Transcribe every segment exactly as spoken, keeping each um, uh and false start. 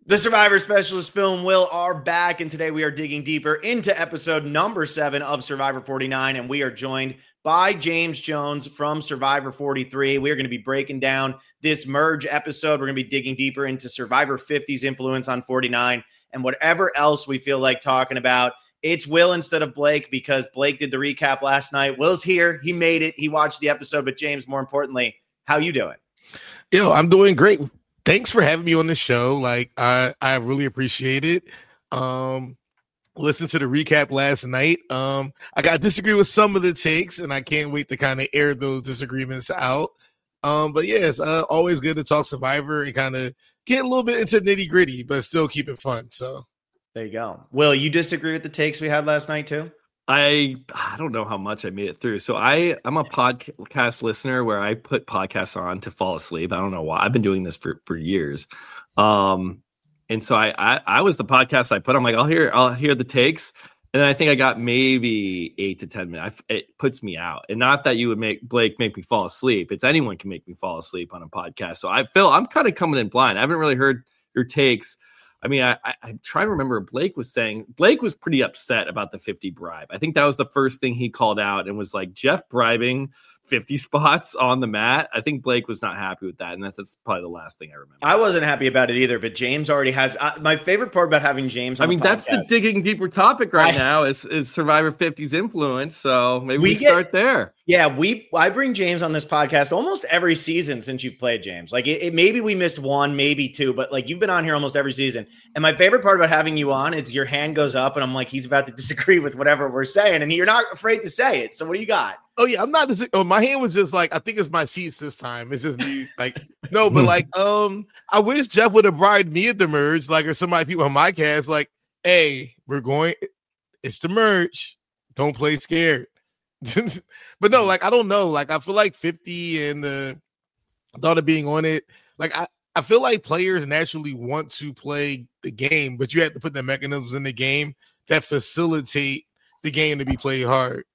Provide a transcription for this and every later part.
The Survivor Specialist Phil and Will are back, and today we are digging deeper into episode number seven of Survivor forty-nine, and we are joined by James Jones from Survivor forty-three. We are going to be breaking down this merge episode. We're going to be digging deeper into Survivor fifty's influence on forty-nine and whatever else we feel like talking about. It's Will instead of Blake because Blake did the recap last night. Will's here. He made it. He watched the episode, but James, more importantly, how you doing? Yo, I'm doing great. Thanks for having me on the show. Like, I, I really appreciate it. Um, listened to the recap last night. Um, I got to disagree with some of the takes, and I can't wait to kind of air those disagreements out. Um, but yeah, it's uh, always good to talk Survivor and kind of get a little bit into nitty gritty, but still keep it fun. So there you go. Will, you disagree with the takes we had last night too? I I don't know how much I made it through. So I I'm a podcast listener where I put podcasts on to fall asleep. I don't know why. I've been doing this for, for years. Um, and so I, I I was the podcast I put. I'm like, I'll hear I'll hear the takes, and then I think I got maybe eight to ten minutes. I, it puts me out, and not that you would make Blake make me fall asleep. It's anyone can make me fall asleep on a podcast. So I feel I'm kind of coming in blind. I haven't really heard your takes. I mean, I, I, I'm trying to remember. Blake was saying Blake was pretty upset about the fifty bribe. I think that was the first thing he called out and was like, Jeff bribing fifty spots on the mat. I think Blake was not happy with that, and that's, that's probably the last thing I remember. I wasn't happy about it either, but James already has. Uh, my favorite part about having James on I mean, the that's the digging deeper topic right I, now is, is Survivor fifty's influence, so maybe we, we get, start there. Yeah, we. I bring James on this podcast almost every season since you've played, James. Like, it, it, maybe we missed one, maybe two, but like you've been on here almost every season. And my favorite part about having you on is your hand goes up, and I'm like, he's about to disagree with whatever we're saying, and you're not afraid to say it. So what do you got? Oh yeah, I'm not. Dis- oh, my hand was just like, I think it's my seats this time. It's just me, like no, but like, um, I wish Jeff would have bribed me at the merge, like, or somebody people on my cast, like, hey, we're going, it's the merge, don't play scared. But no, like, I don't know, like, I feel like fifty and the thought of being on it, like, I, I feel like players naturally want to play the game, but you have to put the mechanisms in the game that facilitate the game to be played hard.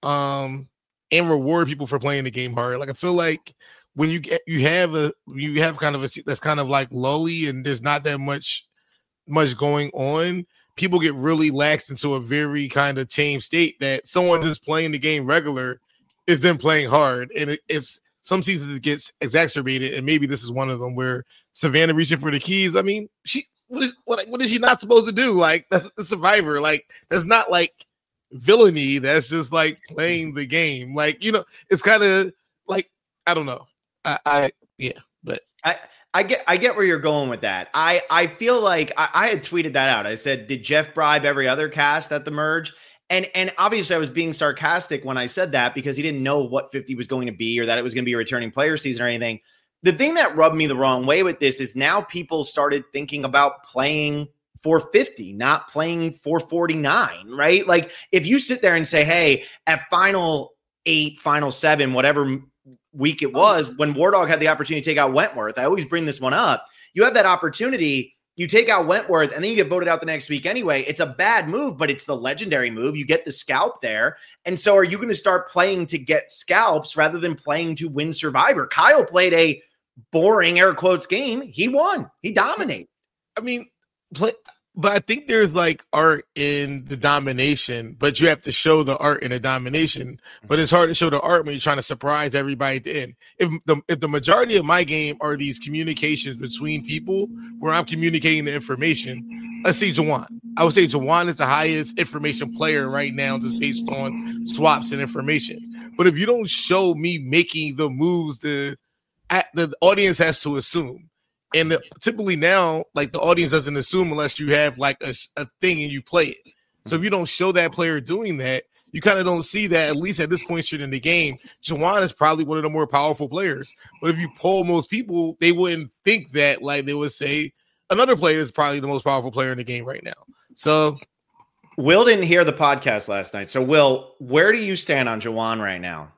Um. And reward people for playing the game hard. Like, I feel like when you get you have a you have kind of a that's kind of like lowly and there's not that much much going on, people get really laxed into a very kind of tame state that someone just playing the game regular is then playing hard. And it, it's some seasons it gets exacerbated, and maybe this is one of them where Savannah reaching for the keys. I mean, she what is what, what is she not supposed to do? Like, that's the Survivor. Like, that's not like villainy, that's just like playing the game. Like, you know, it's kind of like, I don't know. I, I yeah, but I I get I get where you're going with that. I I feel like I, I had tweeted that out. I said, did Jeff bribe every other cast at the merge? And and obviously I was being sarcastic when I said that because he didn't know what fifty was going to be or that it was going to be a returning player season or anything. The thing that rubbed me the wrong way with this is now people started thinking about playing for fifty, not playing for forty-nine, right? Like, if you sit there and say, hey, at final eight, final seven, whatever week it was, when War Dog had the opportunity to take out Wentworth, I always bring this one up. You have that opportunity, you take out Wentworth, and then you get voted out the next week anyway. It's a bad move, but it's the legendary move. You get the scalp there. And so are you going to start playing to get scalps rather than playing to win Survivor? Kyle played a boring, air quotes, game. He won. He dominated. I mean, Play, but I think there's like art in the domination, but you have to show the art in the domination. But it's hard to show the art when you're trying to surprise everybody at the end. If the if the majority of my game are these communications between people where I'm communicating the information, let's say Jawan. I would say Jawan is the highest information player right now, just based on swaps and information. But if you don't show me making the moves, the the audience has to assume. And the, typically now, like, the audience doesn't assume unless you have like a, a thing and you play it. So if you don't show that player doing that, you kind of don't see that, at least at this point in the game. Jawan is probably one of the more powerful players. But if you poll most people, they wouldn't think that. Like, they would say another player is probably the most powerful player in the game right now. So Will didn't hear the podcast last night. So Will, where do you stand on Jawan right now?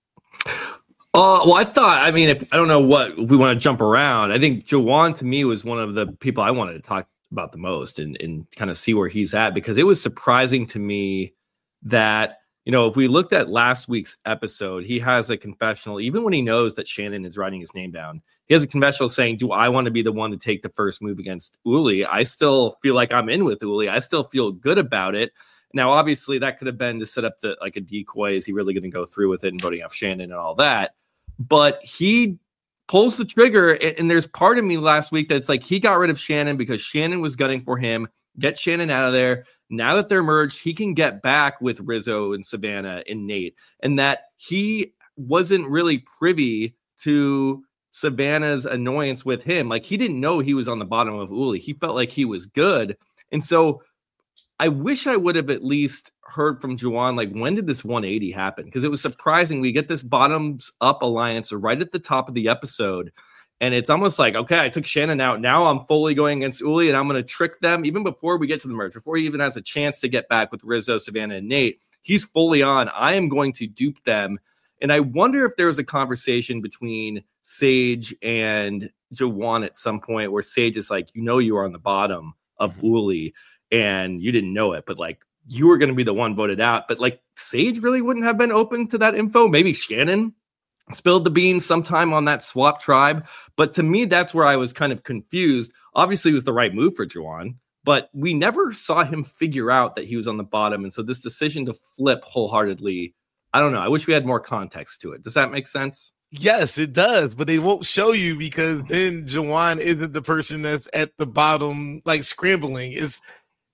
Uh, well, I thought, I mean, if I don't know what, if we want to jump around, I think Jawan to me was one of the people I wanted to talk about the most and, and kind of see where he's at, because it was surprising to me that you know, if we looked at last week's episode, he has a confessional, even when he knows that Shannon is writing his name down. He has a confessional saying, do I want to be the one to take the first move against Uli? I still feel like I'm in with Uli. I still feel good about it. Now, obviously, that could have been to set up the, like a decoy. Is he really going to go through with it and voting off Shannon and all that? But he pulls the trigger, and, and there's part of me last week that's like he got rid of Shannon because Shannon was gunning for him. Get Shannon out of there. Now that they're merged, he can get back with Rizzo and Savannah and Nate, and that he wasn't really privy to Savannah's annoyance with him. Like, he didn't know he was on the bottom of Uli. He felt like he was good. And so I wish I would have at least heard from Juwan, like, when did this one eighty happen? Because it was surprising. We get this bottoms up alliance right at the top of the episode. And it's almost like, okay, I took Shannon out. Now I'm fully going against Uli, and I'm going to trick them even before we get to the merge, before he even has a chance to get back with Rizzo, Savannah, and Nate. He's fully on. I am going to dupe them. And I wonder if there was a conversation between Sage and Juwan at some point where Sage is like, you know, you are on the bottom of mm-hmm. Uli, and you didn't know it, but like, you were going to be the one voted out. But like, Sage really wouldn't have been open to that info. Maybe Shannon spilled the beans sometime on that swap tribe. But to me, that's where I was kind of confused. Obviously, it was the right move for Juwan, but we never saw him figure out that he was on the bottom. And so this decision to flip wholeheartedly, I don't know. I wish we had more context to it. Does that make sense? Yes, it does, but they won't show you because then Juwan isn't the person that's at the bottom, like scrambling. It's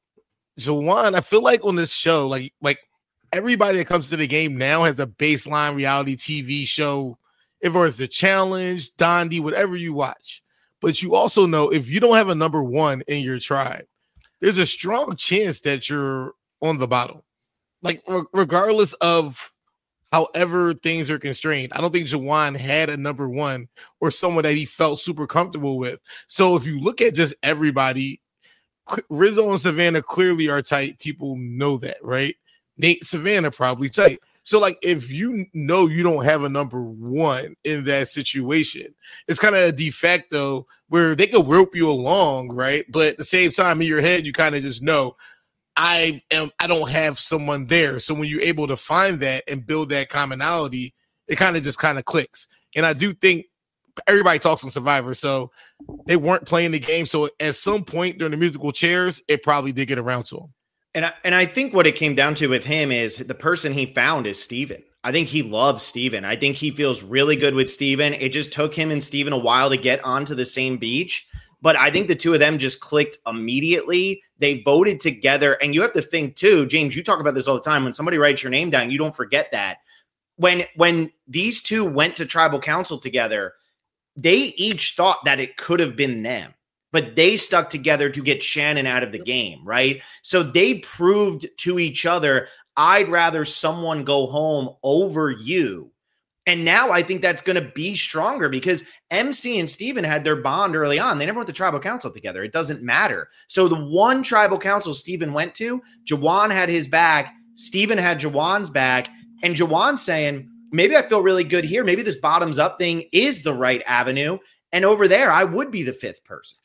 Juwan. I feel like on this show, like, like, everybody that comes to the game now has a baseline reality T V show. If it was The Challenge, Dondi, whatever you watch. But you also know if you don't have a number one in your tribe, there's a strong chance that you're on the bottom. Like, re- regardless of however things are constrained. I don't think Juwan had a number one or someone that he felt super comfortable with. So if you look at just everybody, Rizzo and Savannah clearly are tight. People know that, right? Nate, Savannah probably tight. So, like, if you know you don't have a number one in that situation, it's kind of a de facto where they could rope you along, right? But at the same time, in your head, you kind of just know, I am. I don't have someone there. So when you're able to find that and build that commonality, it kind of just kind of clicks. And I do think everybody talks on Survivor, so they weren't playing the game. So at some point during the musical chairs, it probably did get around to them. And I, and I think what it came down to with him is the person he found is Steven. I think he loves Steven. I think he feels really good with Steven. It just took him and Steven a while to get onto the same beach. But I think the two of them just clicked immediately. They voted together. And you have to think too, James, you talk about this all the time. When somebody writes your name down, you don't forget that. When, when these two went to tribal council together, they each thought that it could have been them. But they stuck together to get Shannon out of the game, right? So they proved to each other, I'd rather someone go home over you. And now I think that's going to be stronger because M C and Steven had their bond early on. They never went to tribal council together. It doesn't matter. So the one tribal council Steven went to, Juwan had his back, Steven had Juwan's back, and Juwan's saying, maybe I feel really good here. Maybe this bottoms up thing is the right avenue. And over there, I would be the fifth person.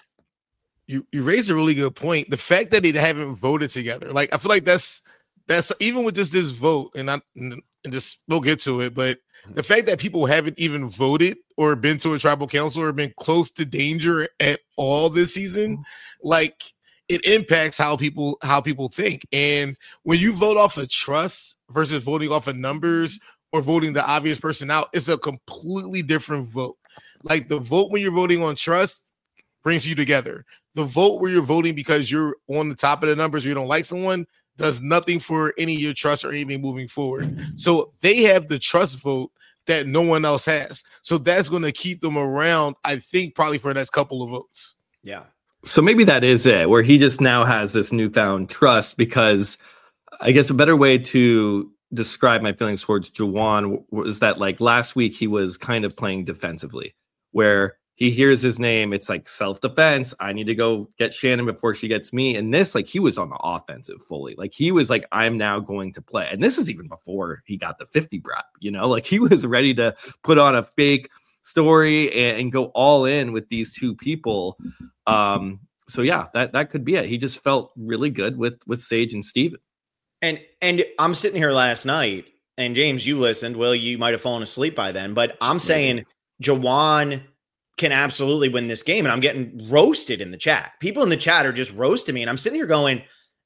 You you raised a really good point. The fact that they haven't voted together, like I feel like that's that's even with just this vote, and I and just we'll get to it, but the fact that people haven't even voted or been to a tribal council or been close to danger at all this season, like it impacts how people how people think. And when you vote off of trust versus voting off of numbers or voting the obvious person out, it's a completely different vote. Like the vote when you're voting on trust brings you together. The vote where you're voting because you're on the top of the numbers or you don't like someone does nothing for any of your trust or anything moving forward. So they have the trust vote that no one else has. So that's going to keep them around, I think, probably for the next couple of votes. Yeah. So maybe that is it, where he just now has this newfound trust, because I guess a better way to describe my feelings towards Juwan was that, like, last week he was kind of playing defensively, where he hears his name. It's like self-defense. I need to go get Shannon before she gets me. And this, like, he was on the offensive fully. Like, he was like, I'm now going to play. And this is even before he got the fifty bribe, you know, like he was ready to put on a fake story and, and go all in with these two people. Um, so yeah, that, that could be it. He just felt really good with, with Sage and Steven. And and I'm sitting here last night, and James, you listened. Well, you might have fallen asleep by then, but I'm Maybe. saying Juwan can absolutely win this game, and I'm getting roasted in the chat. People in the chat are just roasting me, and I'm sitting here going,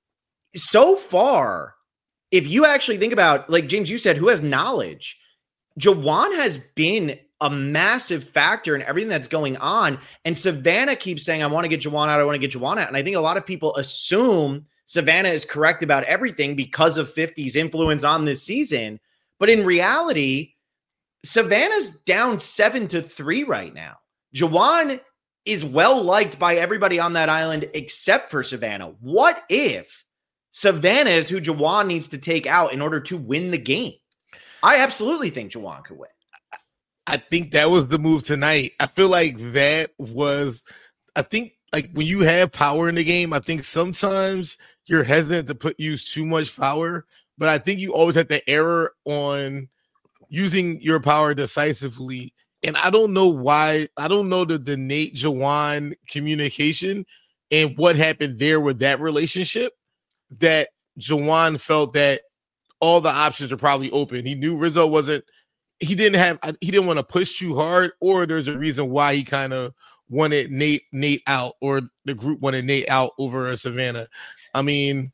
so far, if you actually think about, like James, you said, who has knowledge? Juwan has been a massive factor in everything that's going on, and Savannah keeps saying, I want to get Juwan out, I want to get Juwan out, and I think a lot of people assume Savannah is correct about everything because of fifty's influence on this season. But in reality, Savannah's down seven to three right now. Juwan is well liked by everybody on that island except for Savannah. What if Savannah is who Juwan needs to take out in order to win the game? I absolutely think Juwan could win. I think that was the move tonight. I feel like that was, I think, like when you have power in the game, I think sometimes you're hesitant to put use too much power, but I think you always have to err on using your power decisively. And I don't know why, I don't know the, the Nate Juwan communication and what happened there with that relationship, that Juwan felt that all the options are probably open. He knew Rizzo wasn't, he didn't have, he didn't want to push too hard, or there's a reason why he kind of wanted Nate, Nate out, or the group wanted Nate out over a Savannah. I mean,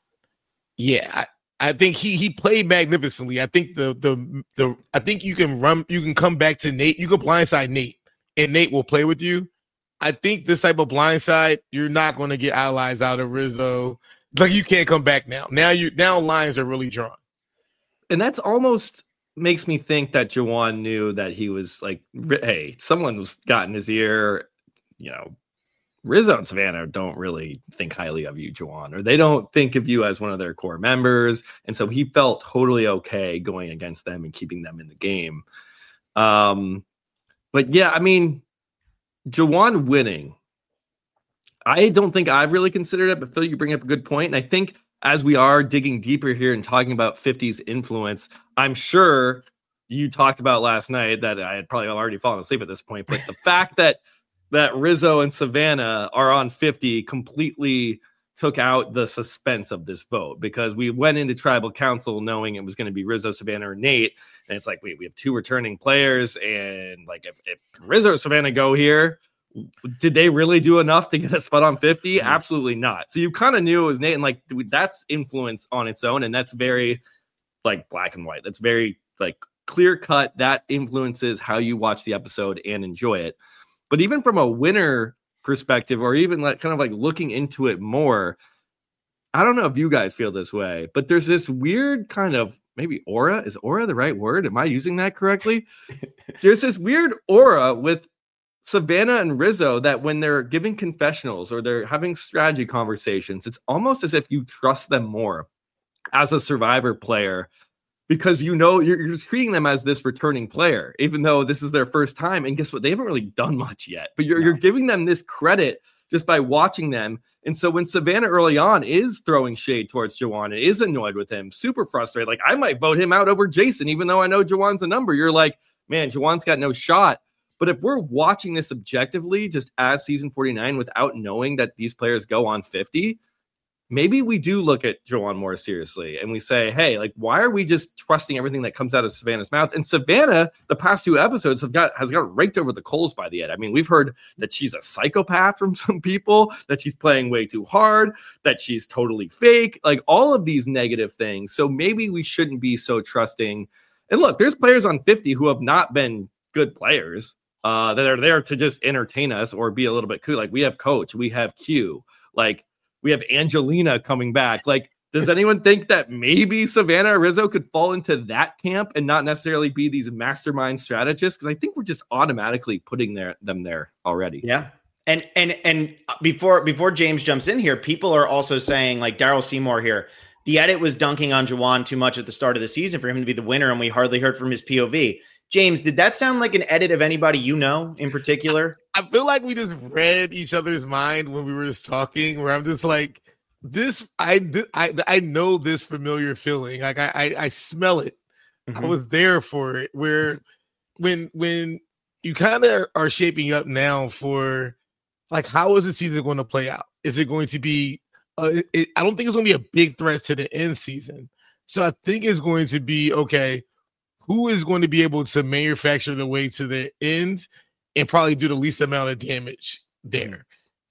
yeah, I, I think he he played magnificently. I think the the the I think you can run, you can come back to Nate, you can blindside Nate, and Nate will play with you. I think this type of blindside, you're not going to get allies out of Rizzo. Like, you can't come back now. Now you now lines are really drawn, and that's almost makes me think that Juwan knew that he was like, hey, someone was got in his ear, you know. Rizzo and Savannah don't really think highly of you, Juwan, or they don't think of you as one of their core members. And so he felt totally okay going against them and keeping them in the game. Um, but yeah, I mean, Juwan winning, I don't think I've really considered it, but Phil, you bring up a good point. And I think as we are digging deeper here and talking about fifty's influence, I'm sure you talked about last night that I had probably already fallen asleep at this point, but the fact that that Rizzo and Savannah are on fifty completely took out the suspense of this vote, because we went into tribal council knowing it was going to be Rizzo, Savannah, or Nate. And it's like, wait, we have two returning players. And like, if, if Rizzo or Savannah go here, did they really do enough to get a spot on fifty? Mm-hmm. Absolutely not. So you kind of knew it was Nate, and like, that's influence on its own. And that's very like black and white. That's very like clear cut. That influences how you watch the episode and enjoy it. But even from a winner perspective, or even like kind of like looking into it more, I don't know if you guys feel this way, but there's this weird kind of maybe aura. Is aura the right word? Am I using that correctly? There's this weird aura with Savannah and Rizzo that when they're giving confessionals or they're having strategy conversations, it's almost as if you trust them more as a Survivor player, because you know you're, you're treating them as this returning player, even though this is their first time. And guess what? They haven't really done much yet, but you're, no. you're giving them this credit just by watching them. And so when Savannah early on is throwing shade towards Juwan and is annoyed with him, super frustrated, like I might vote him out over Jason, even though I know Juwan's a number, you're like, man, Juwan's got no shot. But if we're watching this objectively, just as season forty-nine, without knowing that these players go on fifty, maybe we do look at Juwan more seriously and we say, hey, like, why are we just trusting everything that comes out of Savannah's mouth? And Savannah, the past two episodes have got, has got raked over the coals by the end. I mean, we've heard that she's a psychopath from some people, that she's playing way too hard, that she's totally fake, like all of these negative things. So maybe we shouldn't be so trusting. And look, there's players on fifty who have not been good players uh, that are there to just entertain us or be a little bit cool. Like we have Coach, we have Q, like, we have Angelina coming back. Like, does anyone think that maybe Savannah or Rizzo could fall into that camp and not necessarily be these mastermind strategists? Because I think we're just automatically putting their, them there already. Yeah. And and and before before James jumps in here, people are also saying, like Daryl Seymour here, the edit was dunking on Juwan too much at the start of the season for him to be the winner, and we hardly heard from his P O V. James, did that sound like an edit of anybody you know in particular? I feel like we just read each other's mind when we were just talking, where I'm just like, this, I, I, I know this familiar feeling. Like I, I, I smell it. Mm-hmm. I was there for it. Where when, when you kind of are shaping up now for like, how is the season going to play out? Is it going to be uh, it, it, I don't think it's going to be a big threat to the end season. So I think it's going to be, okay, who is going to be able to manufacture the way to the end and probably do the least amount of damage there?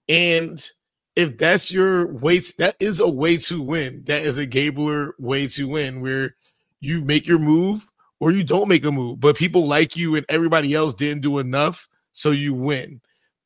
And if that's your way, to, that is a way to win. That is a Gabler way to win, where you make your move or you don't make a move, but people like you and everybody else didn't do enough, so you win.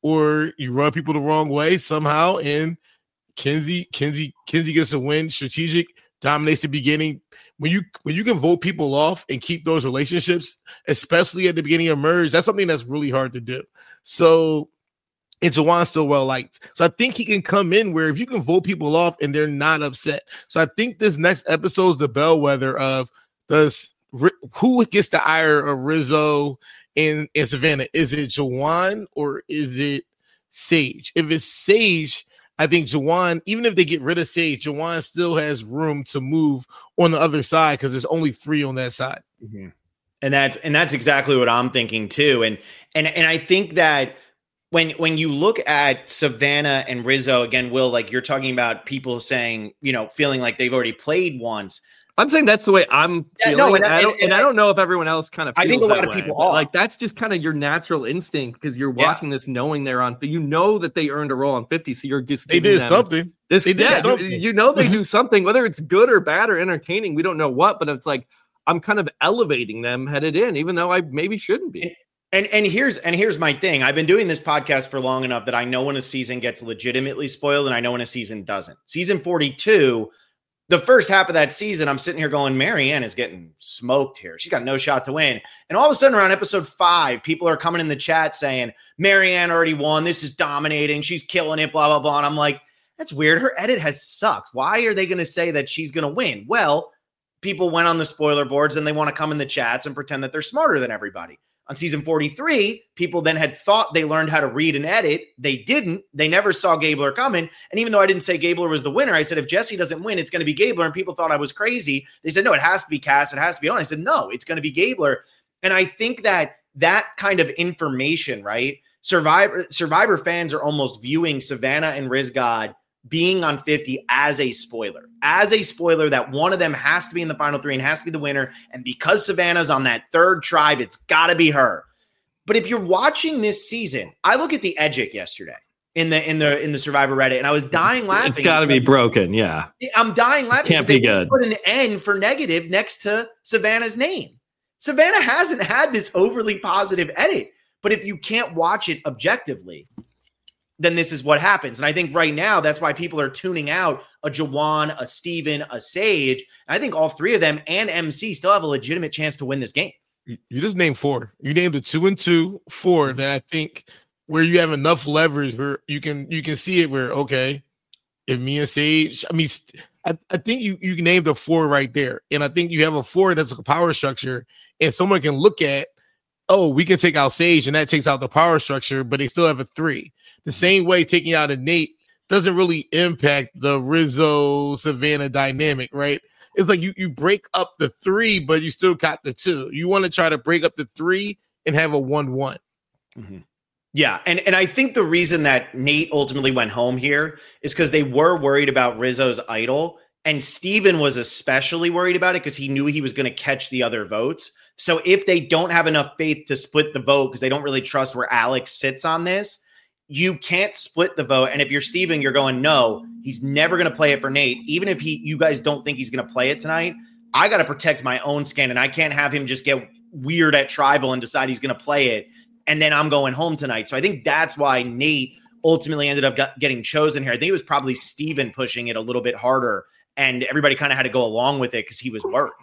Or you rub people the wrong way somehow, and Kenzie, Kenzie, Kenzie gets a win. Strategic dominates the beginning. When you when you can vote people off and keep those relationships, especially at the beginning of merge, that's something that's really hard to do. So, and Juwan's still well liked. So I think he can come in where if you can vote people off and they're not upset. So I think this next episode is the bellwether of does who gets the ire of Rizzo and, and Savannah. Is it Juwan or is it Sage? If it's Sage, I think Juwan, even if they get rid of Sage, Juwan still has room to move on the other side because there's only three on that side. Mm-hmm. And that's and that's exactly what I'm thinking too. And and and I think that when when you look at Savannah and Rizzo, again, Will, like you're talking about people saying, you know, feeling like they've already played once. I'm saying that's the way I'm feeling. Yeah, no, and, and, I don't, and, and I don't know if everyone else kind of feels I think a lot of way, people are. Like, that's just kind of your natural instinct because you're watching yeah. this knowing they're on. You know that they earned a roll on fifty, so you're just they did something. This, they did yeah, something. You know they do something, whether it's good or bad or entertaining. We don't know what, but it's like I'm kind of elevating them headed in, even though I maybe shouldn't be. And and here's and here's my thing. I've been doing this podcast for long enough that I know when a season gets legitimately spoiled and I know when a season doesn't. Season forty-two, the first half of that season, I'm sitting here going, Marianne is getting smoked here. She's got no shot to win. And all of a sudden around episode five, people are coming in the chat saying, Marianne already won. This is dominating. She's killing it, blah, blah, blah. And I'm like, that's weird. Her edit has sucked. Why are they going to say that she's going to win? Well, people went on the spoiler boards and they want to come in the chats and pretend that they're smarter than everybody. On season forty-three, people then had thought they learned how to read and edit. They didn't. They never saw Gabler coming. And even though I didn't say Gabler was the winner, I said, if Jesse doesn't win, it's going to be Gabler. And people thought I was crazy. They said, no, it has to be Cass. It has to be on. I said, no, it's going to be Gabler. And I think that that kind of information, right? Survivor, Survivor fans are almost viewing Savannah and Rizgod being on fifty as a spoiler, as a spoiler that one of them has to be in the final three and has to be the winner. And because Savannah's on that third tribe, it's got to be her. But if you're watching this season, I look at the Edgic yesterday in the in the in the Survivor Reddit, and I was dying laughing. It's got to be broken, yeah. I'm dying laughing. Can't be good. Put an N for negative next to Savannah's name. Savannah hasn't had this overly positive edit, but if you can't watch it objectively, then this is what happens. And I think right now, that's why people are tuning out a Juwan, a Steven, a Sage. And I think all three of them and M C still have a legitimate chance to win this game. You just named four. You named the two and two, four that I think where you have enough leverage where you can you can see it where, okay, if me and Sage, I mean, I, I think you, you named a four right there. And I think you have a four that's a power structure and someone can look at, oh, we can take out Sage and that takes out the power structure, but they still have a three. The same way taking out a Nate doesn't really impact the Rizzo Savannah dynamic, right? It's like you, you break up the three, but you still got the two. You want to try to break up the three and have a one one. Mm-hmm. Yeah, and, and I think the reason that Nate ultimately went home here is because they were worried about Rizzo's idol, and Steven was especially worried about it because he knew he was going to catch the other votes. So if they don't have enough faith to split the vote because they don't really trust where Alex sits on this, you can't split the vote. And if you're Steven, you're going, no, he's never going to play it for Nate. Even if he, you guys don't think he's going to play it tonight, I got to protect my own skin. And I can't have him just get weird at tribal and decide he's going to play it. And then I'm going home tonight. So I think that's why Nate ultimately ended up got, getting chosen here. I think it was probably Steven pushing it a little bit harder. And everybody kind of had to go along with it because he was worried.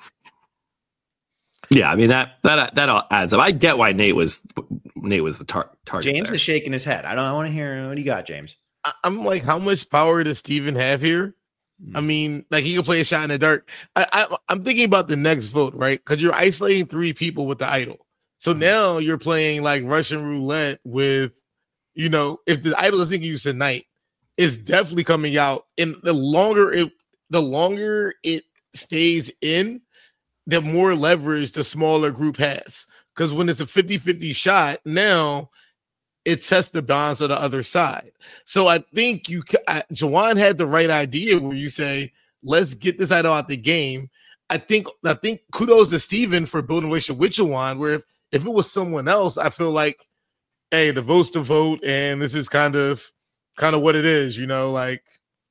Yeah, I mean that that that all adds up. I get why Nate was Nate was the tar- target. James there. is shaking his head. I don't. I want to hear what do you got, James. I, I'm like, how much power does Steven have here? Mm. I mean, like he can play a shot in the dark. I, I I'm thinking about the next vote, right? Because you're isolating three people with the idol. So mm. now you're playing like Russian roulette with, you know, if the idol is thinking you tonight, it's definitely coming out. And the longer it, the longer it stays in, the more leverage the smaller group has. Because when it's a fifty-fifty shot, now it tests the balance of the other side. So I think you, I, Juwan had the right idea where you say, let's get this idol out the game. I think, I think kudos to Steven for building a relationship with Juwan, where if, if it was someone else, I feel like, hey, the vote's the vote, and this is kind of, kind of what it is, you know, like,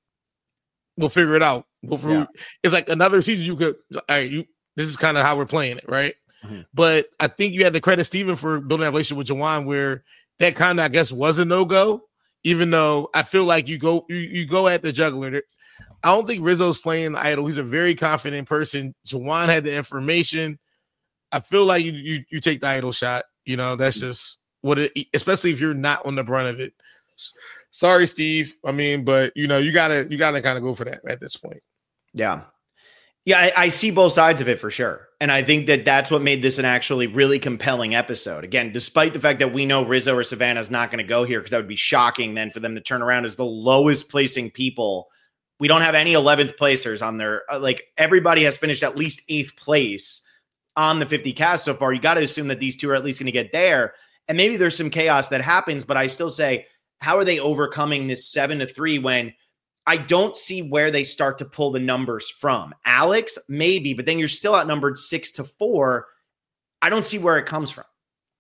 we'll figure it out. We'll yeah. It's like another season you could, all right, you, this is kind of how we're playing it, right? Mm-hmm. But I think you had to credit Steven for building that relationship with Juwan where that kind of, I guess, was a no-go, even though I feel like you go you, you go at the juggler. I don't think Rizzo's playing the idol. He's a very confident person. Juwan had the information. I feel like you you, you take the idol shot. You know, that's just what it, especially if you're not on the brunt of it. Sorry, Steve. I mean, but, you know, you got to you gotta kind of go for that at this point. Yeah. Yeah, I, I see both sides of it for sure. And I think that that's what made this an actually really compelling episode. Again, despite the fact that we know Rizzo or Savannah is not going to go here, because that would be shocking then for them to turn around as the lowest placing people. We don't have any eleventh placers on there. Like, everybody has finished at least eighth place on the fifty cast so far. You got to assume that these two are at least going to get there. And maybe there's some chaos that happens, but I still say, how are they overcoming this seven to three when I don't see where they start to pull the numbers from? Alex, maybe, but then you're still outnumbered six to four. I don't see where it comes from.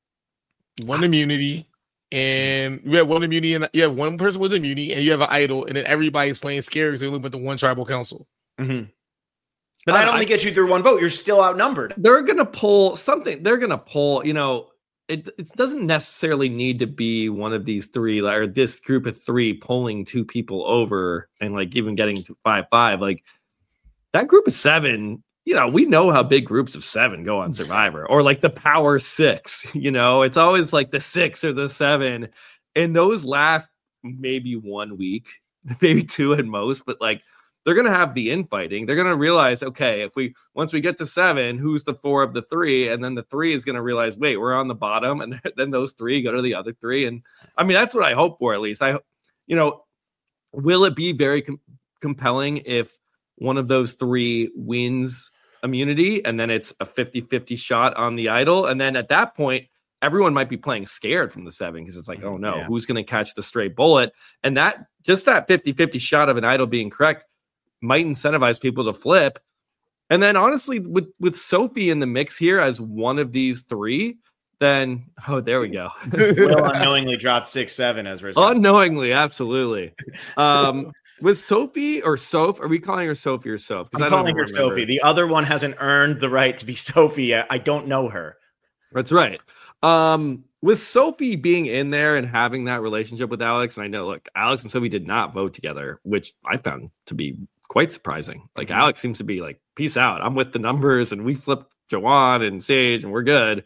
One immunity, and you have one immunity, and you have one person with immunity, and you have an idol, and then everybody's playing scared because they only put the one tribal council. Mm-hmm. But that only gets you through one vote. You're still outnumbered. They're going to pull something. They're going to pull, you know, It, it doesn't necessarily need to be one of these three, or this group of three pulling two people over and like even getting to five five. Like, that group of seven, you know, we know how big groups of seven go on Survivor, or like the power six. You know, it's always like the six or the seven, and those last maybe one week, maybe two at most, but like, they're going to have the infighting. They're going to realize, okay, if we, once we get to seven, who's the four of the three? And then the three is going to realize, wait, we're on the bottom. And then those three go to the other three. And I mean, that's what I hope for, at least. I, you know, will it be very com- compelling if one of those three wins immunity and then it's a fifty-fifty shot on the idol? And then at that point, everyone might be playing scared from the seven because it's like, oh no, yeah. who's going to catch the stray bullet? And that, just that fifty-fifty shot of an idol being correct might incentivize people to flip. And then honestly, with, with Sophie in the mix here as one of these three, then, oh, there we go. Will unknowingly dropped six, seven as Rizzo. Unknowingly, absolutely. Um, with Sophie or Soph, are we calling her Sophie or Soph? I'm I calling her remember. Sophie. The other one hasn't earned the right to be Sophie yet. I don't know her. That's right. Um, with Sophie being in there and having that relationship with Alex, and I know, look, Alex and Sophie did not vote together, which I found to be quite surprising. Like, mm-hmm. Alex seems to be like, peace out. I'm with the numbers, and we flipped Juwan and Sage, and we're good.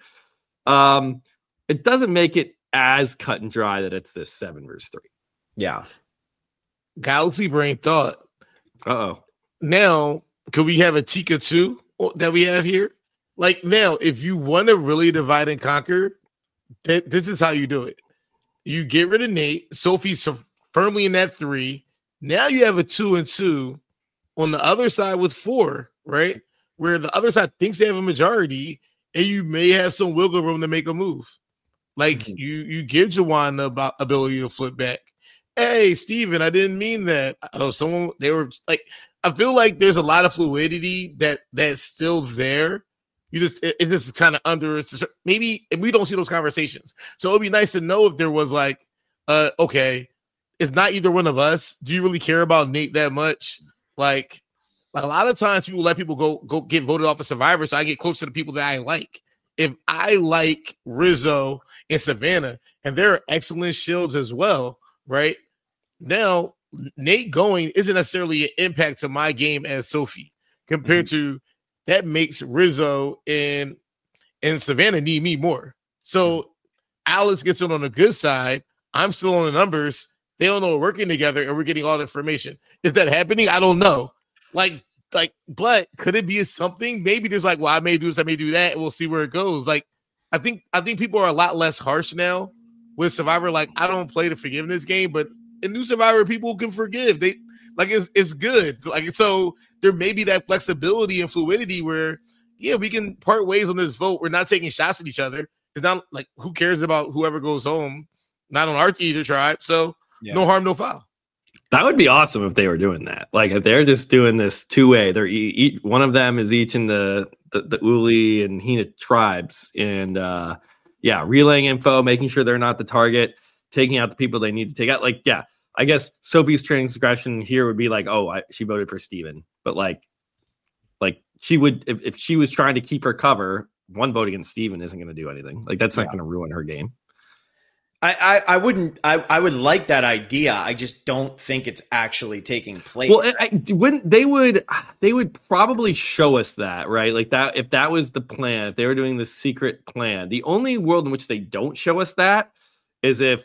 Um, it doesn't make it as cut and dry that it's this seven versus three. Yeah. Galaxy Brain thought. Uh-oh. Now, could we have a Tika two that we have here? Like, now, if you want to really divide and conquer, th- this is how you do it. You get rid of Nate. Sophie's firmly in that three. Now you have a two and two on the other side with four, right? Where the other side thinks they have a majority, and you may have some wiggle room to make a move. Like, mm-hmm. you you give Juwan the ab- ability to flip back. Hey, Steven, I didn't mean that. Oh, someone, they were like, I feel like there's a lot of fluidity that that's still there. You just, it, it's just kind of under, maybe we don't see those conversations. So it'd be nice to know if there was like, uh, okay, it's not either one of us. Do you really care about Nate that much? Like, like a lot of times people let people go go get voted off of Survivor, so I get close to the people that I like. If I like Rizzo and Savannah, and they're excellent shields as well, right? Now, Nate going isn't necessarily an impact to my game as Sophie compared mm-hmm. to that makes Rizzo and, and Savannah need me more. So mm-hmm. Alex gets it on the good side. I'm still on the numbers. They don't know we're working together and we're getting all the information. Is that happening? I don't know. Like, like, but could it be something? Maybe there's like, well, I may do this, I may do that, and we'll see where it goes. Like, I think I think people are a lot less harsh now with Survivor. Like, I don't play the forgiveness game, but in new Survivor, people can forgive. They like it's it's good. Like, so there may be that flexibility and fluidity where, yeah, we can part ways on this vote. We're not taking shots at each other. It's not like who cares about whoever goes home. not on our either tribe. So yeah. no harm, no foul. That would be awesome if they were doing that. Like if they're just doing this two way, they're each, one of them is each in the the, the Uli and Hina tribes, and uh, yeah, relaying info, making sure they're not the target, taking out the people they need to take out. Like yeah, I guess Sophie's transgression here would be like, oh, I, she voted for Steven, but like, like she would if if she was trying to keep her cover, one vote against Steven isn't going to do anything. Like that's not yeah. going to ruin her game. I, I, I wouldn't. I, I would like that idea. I just don't think it's actually taking place. Well, I, when they would, they would probably show us that, right? Like that. If that was the plan, if they were doing the secret plan, the only world in which they don't show us that is if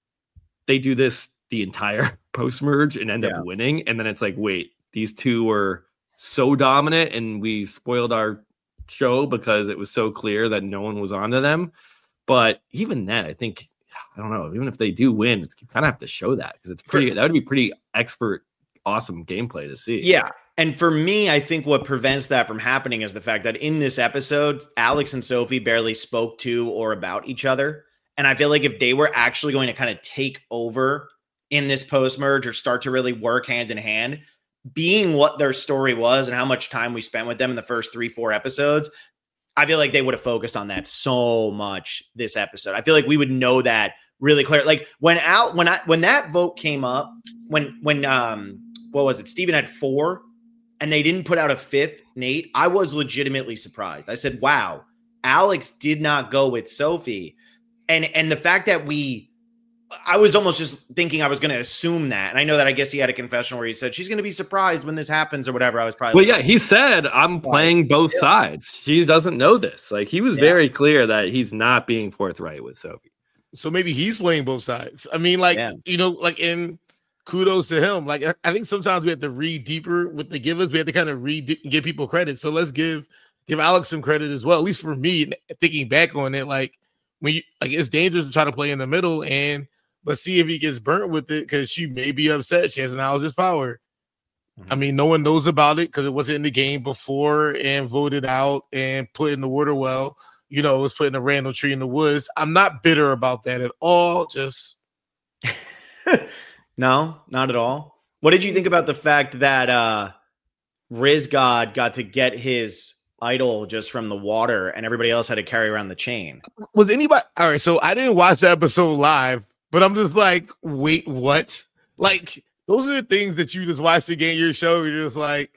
they do this the entire post merge and end yeah. up winning, and then it's like, wait, these two were so dominant, and we spoiled our show because it was so clear that no one was onto them. But even then, I think. I don't know. Even if they do win, it's you kind of have to show that because it's pretty. That would be pretty expert, awesome gameplay to see. Yeah, and for me, I think what prevents that from happening is the fact that in this episode, Alex and Sophie barely spoke to or about each other, and I feel like if they were actually going to kind of take over in this post merge or start to really work hand in hand, being what their story was and how much time we spent with them in the first three, four episodes. I feel like they would have focused on that so much this episode. I feel like we would know that really clear. Like when Al, when I, when that vote came up, when, when, um, what was it? Steven had four and they didn't put out a fifth, Nate. I was legitimately surprised. I said, wow, Alex did not go with Sophie. And, and the fact that we, I was almost just thinking I was going to assume that. And I know that I guess he had a confessional where he said she's going to be surprised when this happens or whatever. I was probably well, like, yeah, he said, I'm playing both yeah. sides. She doesn't know this. Like he was yeah. very clear that he's not being forthright with Sophie. So maybe he's playing both sides. I mean, like, yeah. you know, like in kudos to him. Like, I think sometimes we have to read deeper with the givers. We have to kind of read and give people credit. So let's give, give Alex some credit as well. At least for me, thinking back on it, like when you, like, it's dangerous to try to play in the middle and, let's see if he gets burnt with it because she may be upset. She has an knowledge of power. Mm-hmm. I mean, no one knows about it because it wasn't in the game before and voted out and put in the water well. You know, it was put in a random tree in the woods. I'm not bitter about that at all. Just no, not at all. What did you think about the fact that uh, Riz God got to get his idol just from the water and everybody else had to carry around the chain? Was anybody all right? So I didn't watch the episode live. But I'm just like, wait, what? Like, those are the things that you just watch the game, your show. You're just like,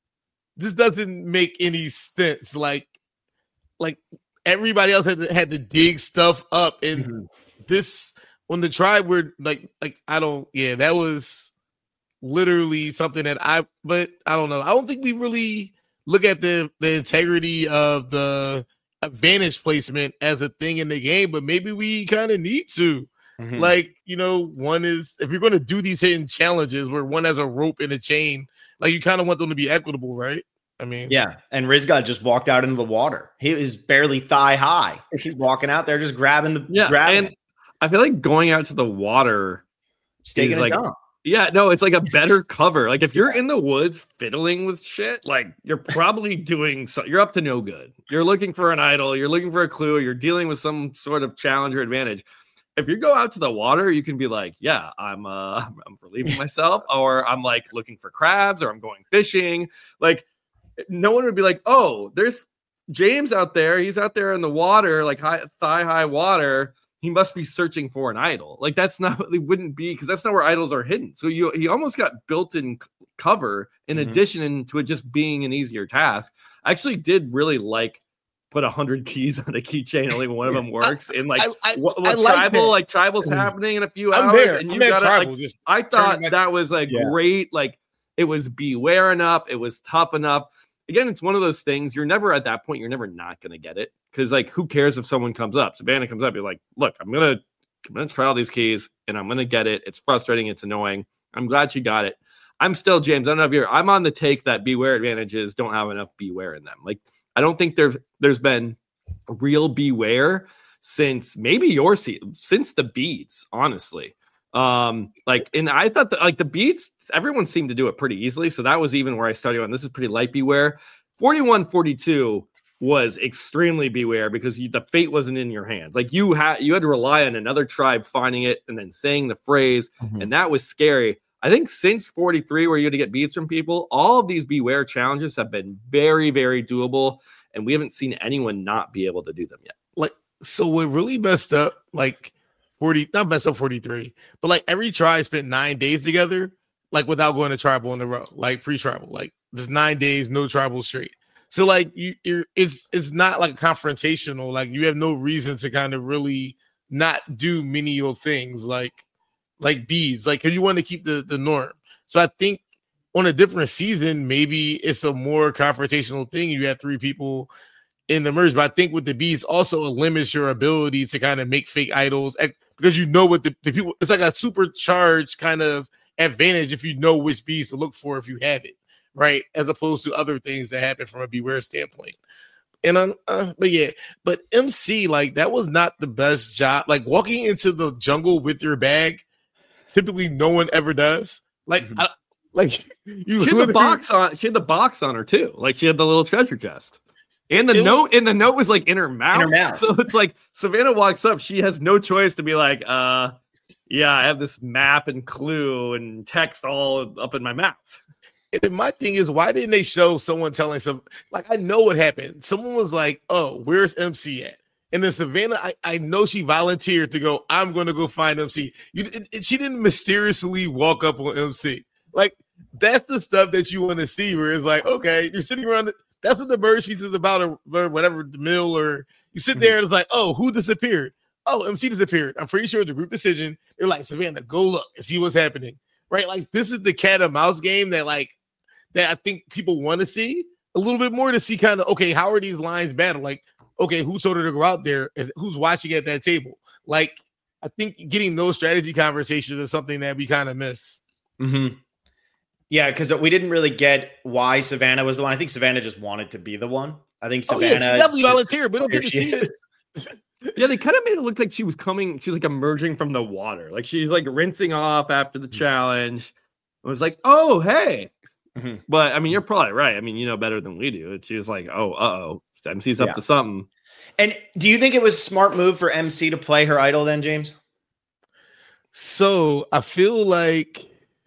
this doesn't make any sense. Like, like everybody else had to, had to dig stuff up, and mm-hmm. this on the tribe were like, like I don't, yeah, that was literally something that I. But I don't know. I don't think we really look at the the integrity of the advantage placement as a thing in the game, but maybe we kind of need to. Mm-hmm. Like, you know, one is if you're going to do these hidden challenges where one has a rope and a chain, like you kind of want them to be equitable, right? I mean, yeah. And Rizgod just walked out into the water. He was barely thigh high. She's walking out there, just grabbing the yeah. Grabbing and it. I feel like going out to the water is like, dump. yeah, no, it's like a better cover. Like if you're in the woods fiddling with shit, like you're probably doing so. You're up to no good. You're looking for an idol. You're looking for a clue. You're dealing with some sort of challenge or advantage. If you go out to the water, you can be like, yeah, I'm uh, I'm relieving myself, or I'm like looking for crabs, or I'm going fishing. Like, no one would be like, oh, there's James out there. He's out there in the water, like high, thigh high water. He must be searching for an idol. Like that's not what it wouldn't be because that's not where idols are hidden. So you he almost got built-in cover in mm-hmm. addition to it just being an easier task. I actually did really like. Put a hundred keys on a keychain. Only one of them works. And like, I, I, what, what I tribal, like, like tribal's happening in a few I'm hours, there. and you got tribal. Like, I thought that was like yeah. great. Like, it was beware enough. It was tough enough. Again, it's one of those things. You're never at that point. You're never not going to get it because, like, who cares if someone comes up? Savannah comes up. You're like, look, I'm gonna, I'm gonna try all these keys, and I'm gonna get it. It's frustrating. It's annoying. I'm glad she got it. I'm still James. I don't know if you're. I'm on the take that beware advantages don't have enough beware in them. Like, I don't think there's there's been real beware since maybe your season, since the beats, honestly. Um, like, and I thought that like the beats, everyone seemed to do it pretty easily. So that was even where I started on. This is pretty light beware. forty-one forty-two. was extremely beware because you, the fate wasn't in your hands. Like you had, you had to rely on another tribe finding it and then saying the phrase, mm-hmm. and that was scary. I think since forty-three, where you had to get beats from people, all of these beware challenges have been very, very doable, and we haven't seen anyone not be able to do them yet. Like, so what really messed up, like forty, not messed up forty-three, but like every tribe spent nine days together, like without going to tribal in a row, like pre-tribal, like just nine days, no tribal straight. So like you, you're, it's it's not like confrontational. Like you have no reason to kind of really not do menial things like like beads, like because you want to keep the the norm. So I think on a different season, maybe it's a more confrontational thing. You have three people in the merge, but I think with the beads also it limits your ability to kind of make fake idols because you know what the, the people. It's like a supercharged kind of advantage if you know which beads to look for if you have it. Right, as opposed to other things that happen from a beware standpoint. And um, uh, but yeah, but M C, like that was not the best job. Like walking into the jungle with your bag, typically no one ever does. Like, mm-hmm. I, like you she had the box on. She had the box on her too. Like she had the little treasure chest, and the it, note. And the note was like in her mouth. In her mouth. So it's like Savannah walks up. She has no choice to be like, uh, yeah, I have this map and clue and text all up in my mouth. And my thing is, why didn't they show someone telling some? Like, I know what happened. Someone was like, "Oh, where's M C at?" And then Savannah, I, I know she volunteered to go. I'm going to go find M C. You, it, it, she didn't mysteriously walk up on M C. Like that's the stuff that you want to see. Where it's like, okay, you're sitting around. The, that's what the merge piece is about, or, or whatever the mill. Or you sit there and it's like, oh, who disappeared? Oh, M C disappeared. I'm pretty sure it's a group decision. They're like, Savannah, go look and see what's happening. Right? Like this is the cat and mouse game that like. That I think people want to see a little bit more to see kind of, okay, how are these lines battled? Like, okay, who told her to go out there? And who's watching at that table? Like, I think getting those strategy conversations is something that we kind of miss. Mm-hmm. Yeah, because we didn't really get why Savannah was the one. I think Savannah just wanted to be the one. I think Savannah. Oh, yeah, she definitely volunteered, but we don't get to see it. Yeah, they kind of made it look like she was coming, she was like emerging from the water. Like she's like rinsing off after the challenge. It was like, oh, hey. Mm-hmm. But I mean, you're probably right. I mean, you know better than we do. It's just like, oh, uh oh, M C's up yeah. to something. And do you think it was a smart move for M C to play her idol then, James? So I feel like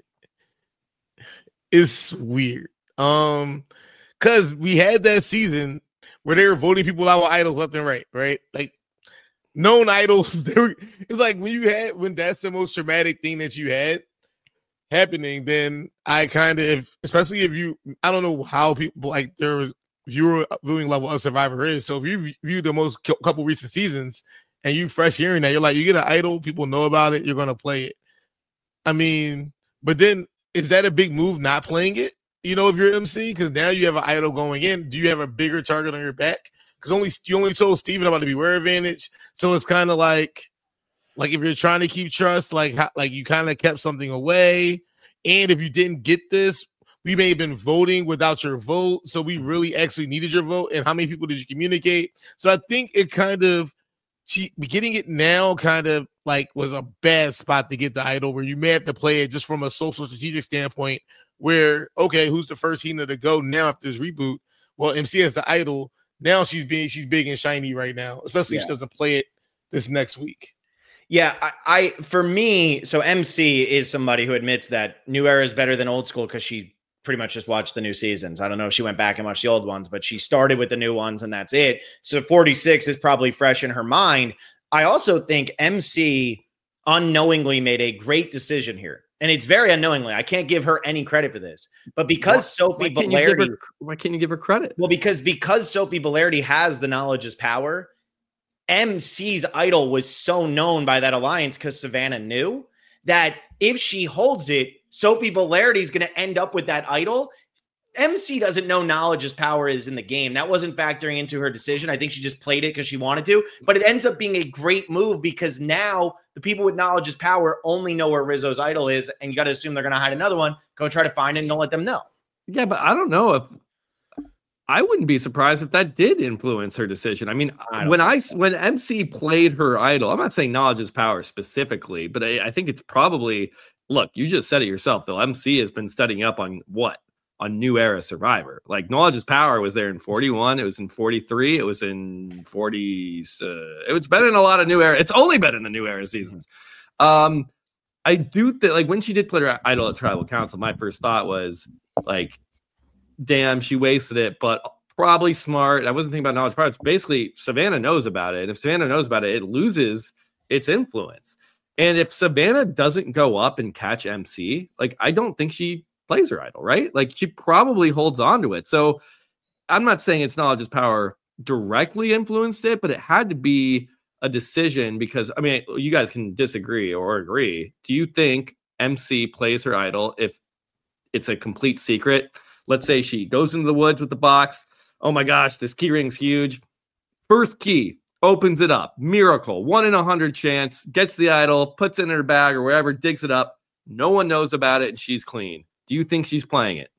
it's weird. Um, because we had that season where they were voting people out with idols left and right, right? Like known idols. They were, it's like when you had when that's the most traumatic thing that you had happening, then I kind of, especially if you, I don't know how people like their viewer viewing level of Survivor is. So if you view the most couple recent seasons and you fresh hearing that, you're like, you get an idol, people know about it, you're gonna play it. I mean, but then is that a big move not playing it? You know, if you're M C, because now you have an idol going in, do you have a bigger target on your back? Because only you only told Steven about the beware advantage, so it's kind of like. Like if you're trying to keep trust, like how, like you kind of kept something away, and if you didn't get this, we may have been voting without your vote, so we really actually needed your vote. And how many people did you communicate? So I think it kind of getting it now kind of like was a bad spot to get the idol, where you may have to play it just from a social strategic standpoint. Where okay, who's the first Hina to go now after this reboot? Well, M C has the idol now. She's being she's big and shiny right now, especially yeah. if she doesn't play it this next week. Yeah, I, I for me, so M C is somebody who admits that New Era is better than old school because she pretty much just watched the new seasons. I don't know if she went back and watched the old ones, but she started with the new ones and that's it. So forty-six is probably fresh in her mind. I also think M C unknowingly made a great decision here. And it's very unknowingly. I can't give her any credit for this. But because why, Sophie why Belardi... Her, why can't you give her credit? Well, because because Sophie Belardi has the knowledge is power, M C's idol was so known by that alliance because Savannah knew that if she holds it, Sophie Belardi is going to end up with that idol. M C doesn't know knowledge is power is in the game. That wasn't factoring into her decision. I think she just played it because she wanted to, but it ends up being a great move because now the people with knowledge is power only know where Rizzo's idol is, and you got to assume they're going to hide another one. Go try to find it and don't let them know. Yeah, but I don't know if I wouldn't be surprised if that did influence her decision. I mean, I when I when M C played her idol, I'm not saying knowledge is power specifically, but I, I think it's probably look. You just said it yourself, though. M C has been studying up on what a new era Survivor. Like Knowledge is Power was there in forty-one. It was in forty-three. It was in forties. Uh, it was been in a lot of new era. It's only been in the new era seasons. Um, I do think like when she did put her idol at Tribal Council, my first thought was like, damn, she wasted it, but probably smart. I wasn't thinking about Knowledge Power. It's basically Savannah knows about it. And if Savannah knows about it, it loses its influence. And if Savannah doesn't go up and catch M C, like I don't think she plays her idol, right? Like she probably holds on to it. So I'm not saying it's Knowledge is Power directly influenced it, but it had to be a decision because, I mean, you guys can disagree or agree. Do you think M C plays her idol if it's a complete secret? Let's say she goes into the woods with the box. Oh my gosh, this key ring's huge. First key, opens it up. Miracle, one in a hundred chance, gets the idol, puts it in her bag or wherever, digs it up. No one knows about it and she's clean. Do you think she's playing it?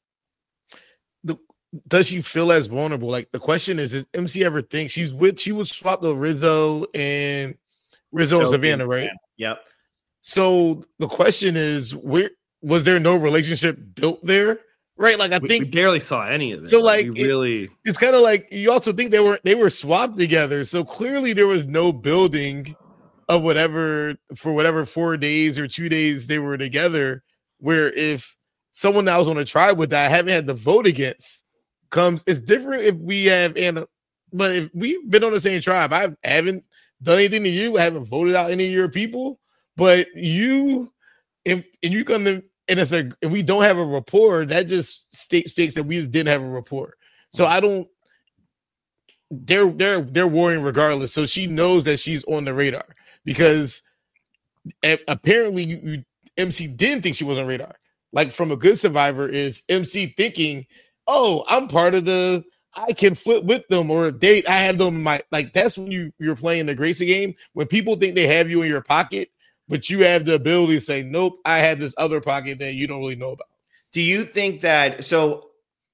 The, does she feel as vulnerable? Like the question is, does M C ever think she's with, she was swapped to Rizzo and Rizzo and Savannah, right? Yep. So the question is, where was there no relationship built there? Right, like I we, think we barely saw any of it. So like, like we really, it, it's kind of like you also think they were they were swapped together. So clearly there was no building of whatever for whatever four days or two days they were together. Where if someone that was on a tribe with that I haven't had to vote against comes, it's different if we have and but if we've been on the same tribe, I haven't done anything to you. I haven't voted out any of your people, but you and, and you're gonna. And if, a, if we don't have a rapport, that just states, states that we just didn't have a rapport. So I don't. They're they're they're worrying regardless. So she knows that she's on the radar because apparently you, you, M C didn't think she was on radar. Like from a good Survivor is M C thinking, oh, I'm part of the. I can flip with them or date. I have them in my like. That's when you you're playing the Gracie game when people think they have you in your pocket. But you have the ability to say, nope, I have this other pocket that you don't really know about. Do you think that, so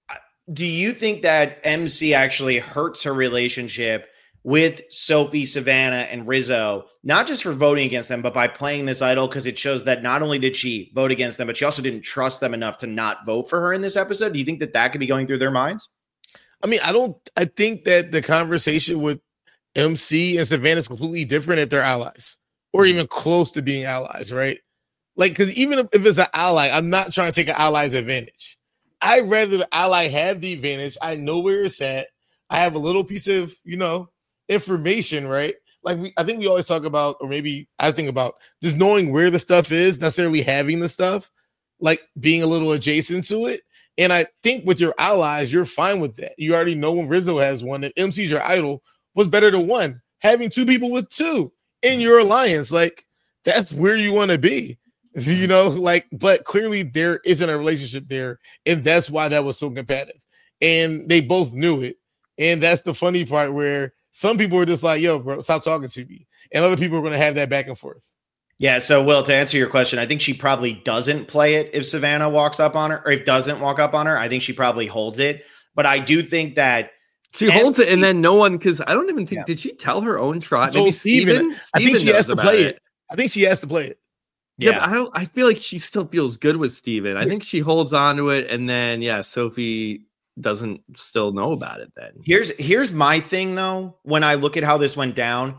do you think that M C actually hurts her relationship with Sophie, Savannah, and Rizzo, not just for voting against them, but by playing this idol? Because it shows that not only did she vote against them, but she also didn't trust them enough to not vote for her in this episode. Do you think that that could be going through their minds? I mean, I don't, I think that the conversation with M C and Savannah is completely different if they're allies. Or even close to being allies, right? Like, because even if, if it's an ally, I'm not trying to take an ally's advantage. I'd rather the ally have the advantage. I know where it's at. I have a little piece of, you know, information, right? Like, we, I think we always talk about, or maybe I think about just knowing where the stuff is, necessarily having the stuff, like being a little adjacent to it. And I think with your allies, you're fine with that. You already know when Rizzo has one, that M C's your idol was better than one. Having two people with two in your alliance, like that's where you want to be, you know, like, but clearly there isn't a relationship there. And that's why that was so competitive. And they both knew it. And that's the funny part where some people were just like, yo, bro, stop talking to me. And other people are going to have that back and forth. Yeah. So, Will, to answer your question, I think she probably doesn't play it if Savannah walks up on her, or if doesn't walk up on her. I think she probably holds it. But I do think that she holds it, and then no one, because I don't even think, yeah. did she tell her own tribe? So Maybe Steven, Steven, I think Steven she has to play it. it. I think she has to play it. Yeah, yeah, but I don't. I feel like she still feels good with Steven. I think she holds on to it, and then yeah, Sophie doesn't still know about it. Then here's here's my thing though. When I look at how this went down,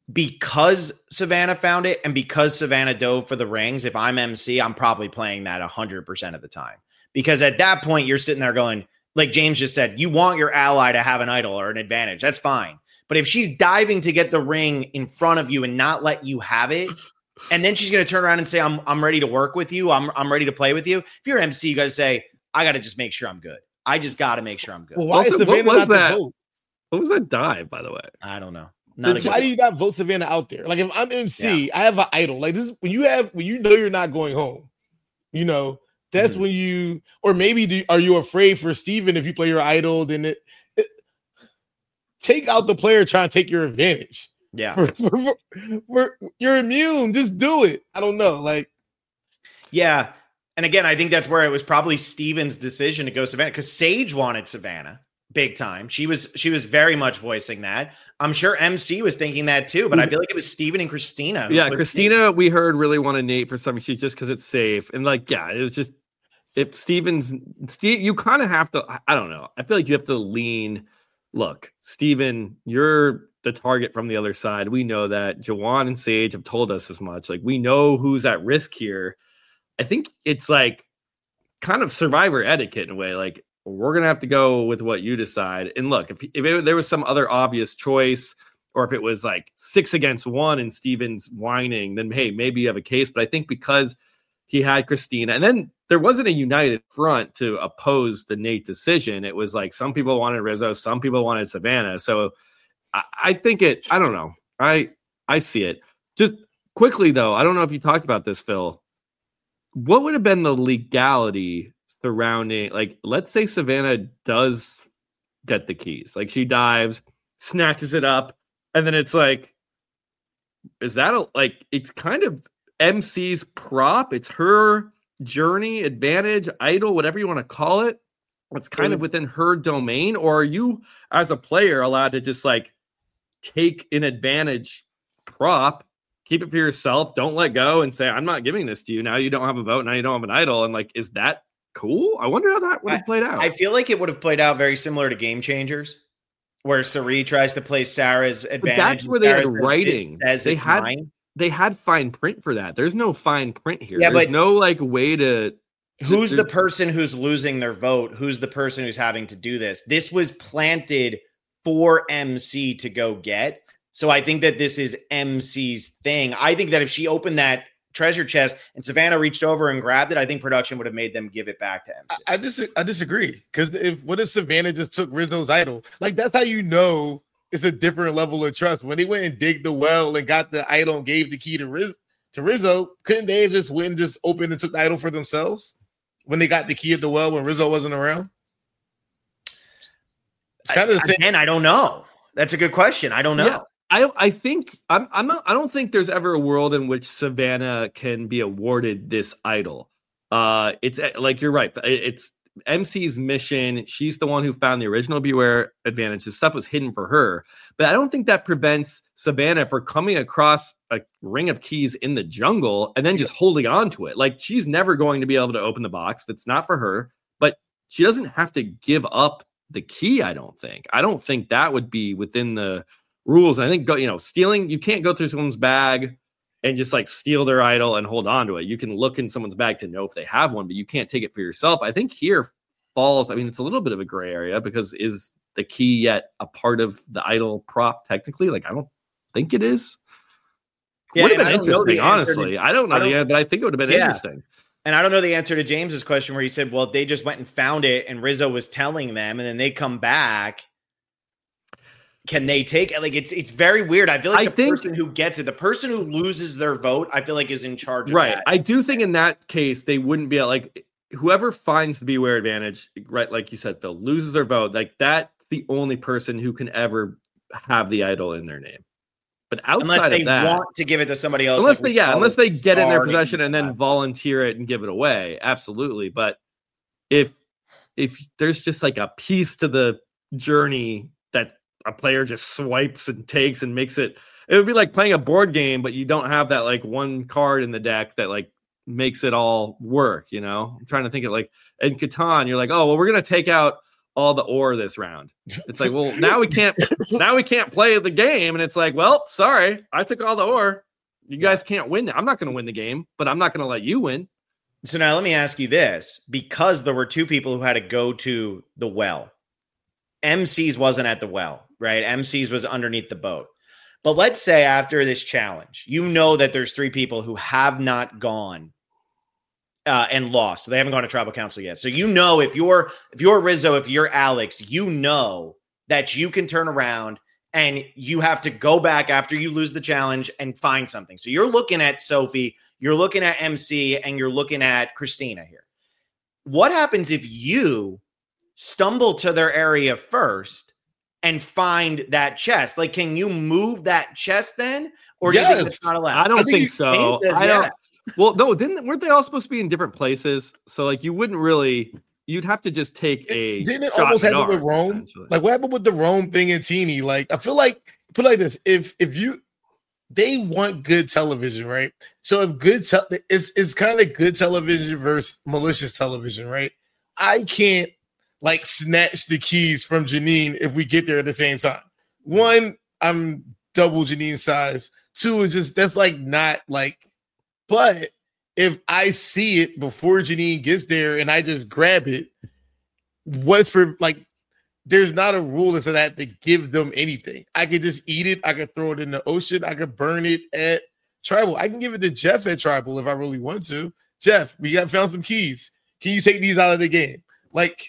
because Savannah found it, and because Savannah dove for the rings, if I'm M C, I'm probably playing that a hundred percent of the time. Because at that point, you're sitting there going, like James just said, you want your ally to have an idol or an advantage. That's fine. But if she's diving to get the ring in front of you and not let you have it, and then she's going to turn around and say, I'm I'm ready to work with you. I'm I'm ready to play with you. If you're M C, you got to say, I got to just make sure I'm good. I just got to make sure I'm good. Well, why also, is Savannah what was not that? the vote? What was that dive, by the way? I don't know. Not why do you not vote Savannah out there? Like if I'm M C, yeah. I have an idol. Like this is when you have when you know you're not going home, you know. That's mm-hmm. when you, or maybe do, are you afraid for Steven if you play your idol? Then it, it take out the player trying to take your advantage. Yeah, we're, we're, we're, you're immune. Just do it. I don't know. Like, yeah. And again, I think that's where it was probably Steven's decision to go Savannah because Sage wanted Savannah big time. She was she was very much voicing that. I'm sure M C was thinking that too, but I feel like it was Steven and Christina. Yeah, Christina, we heard really wanted Nate for some reason just because it's safe. And like, yeah, it was just if Steven's Steve, you kind of have to. I don't know. I feel like you have to lean. Look, Steven, you're the target from the other side. We know that. Jawan and Sage have told us as much. Like, we know who's at risk here. I think it's like kind of Survivor etiquette in a way. Like, we're going to have to go with what you decide. And look, if, if it, there was some other obvious choice, or if it was like six against one and Steven's whining, then, hey, maybe you have a case. But I think because he had Christina, and then there wasn't a united front to oppose the Nate decision. It was like some people wanted Rizzo, some people wanted Savannah. So I, I think it, I don't know. I I see it. Just quickly, though, I don't know if you talked about this, Phil. What would have been the legality surrounding, like, let's say Savannah does get the keys. Like, she dives, snatches it up, and then it's like, is that a, like, it's kind of M C's prop. It's her journey, advantage, idol, whatever you want to call it. It's kind mm. of within her domain. Or are you, as a player, allowed to just like take an advantage prop, keep it for yourself, don't let go, and say, I'm not giving this to you. Now you don't have a vote. Now you don't have an idol. And like, is that cool? I wonder how that would have I, played out. I feel like it would have played out very similar to Game Changers, where Cirie tries to play Sarah's advantage. But that's where they Sarah had writing. Says they it's had mine. They had fine print for that. There's no fine print here. Yeah, There's but no like way to. Who's the person who's losing their vote? Who's the person who's having to do this? This was planted for M C to go get. So I think that this is M C's thing. I think that if she opened that treasure chest and Savannah reached over and grabbed it, I think production would have made them give it back to M C. I, I, dis- I disagree. Because if what if Savannah just took Rizzo's idol? Like, that's how you know it's a different level of trust. When they went and digged the well and got the idol and gave the key to Riz to Rizzo, couldn't they have just went and just opened and took the idol for themselves when they got the key at the well when Rizzo wasn't around? It's kind of the same. And I don't know. That's a good question. I don't know. Yeah, I I think I'm I'm not, I don't think there's ever a world in which Savannah can be awarded this idol. Uh, it's like, you're right. It's M C's mission. She's the one who found the original Beware advantage. This stuff was hidden for her. But I don't think that prevents Savannah from coming across a ring of keys in the jungle and then just holding on to it. Like, she's never going to be able to open the box. That's not for her. But she doesn't have to give up the key, I don't think. I don't think that would be within the rules. I think, go, you know, stealing, you can't go through someone's bag and just like steal their idol and hold on to it. You can look in someone's bag to know if they have one, but you can't take it for yourself. I think here falls, I mean, it's a little bit of a gray area, because is the key yet a part of the idol prop technically? Like, I don't think it is. Yeah, would have been interesting, to, honestly. I don't know I don't, the answer, but I think it would have been yeah. interesting. And I don't know the answer to James's question where he said, well, they just went and found it and Rizzo was telling them, and then they come back. Can they take it? Like, it's it's very weird. I feel like I the think, person who gets it, the person who loses their vote, I feel like is in charge of right. that. I do think in that case, they wouldn't be like, whoever finds the Beware advantage, right? Like you said, Phil, loses their vote. Like, that's the only person who can ever have the idol in their name. But outside unless they of that, want to give it to somebody else, unless like they, yeah, unless they get in their possession and then class. volunteer it and give it away. Absolutely. But if, if there's just like a piece to the journey that a player just swipes and takes and makes it, it would be like playing a board game, but you don't have that like one card in the deck that like makes it all work. You know, I'm trying to think of like in Catan, you're like, oh, well, we're going to take out all the ore this round. It's like, well, now we can't, now we can't play the game. And it's like, well, sorry, I took all the ore. You guys can't win. I'm not going to win the game, but I'm not going to let you win. So now let me ask you this, because there were two people who had to go to the well. M C's wasn't at the well, right? M C's was underneath the boat. But let's say after this challenge, you know that there's three people who have not gone uh, and lost. So they haven't gone to tribal council yet. So you know, if you're if you're Rizzo, if you're Alex, you know that you can turn around and you have to go back after you lose the challenge and find something. So you're looking at Sophie, you're looking at M C, and you're looking at Christina here. What happens if you stumble to their area first and find that chest? Like, can you move that chest then? Or do yes. you think it's not allowed? I don't I think, think you, so. says, I don't. yeah. Well, no, didn't weren't they all supposed to be in different places? So like, you wouldn't really. You'd have to just take a. Didn't it shot almost in the happen with arm, Rome? Like, what happened with the Rome thing in Teeny? Like, I feel like put it like this: if if you they want good television, right? So if good te- it's it's kind of good television versus malicious television, right? I can't like snatch the keys from Janine if we get there at the same time. One, I'm double Janine's size. Two, is just that's like not like, but if I see it before Janine gets there and I just grab it, what's for like, there's not a rule that says I have to give them anything. I could just eat it. I could throw it in the ocean. I could burn it at Tribal. I can give it to Jeff at Tribal if I really want to. Jeff, we got found some keys. Can you take these out of the game? Like,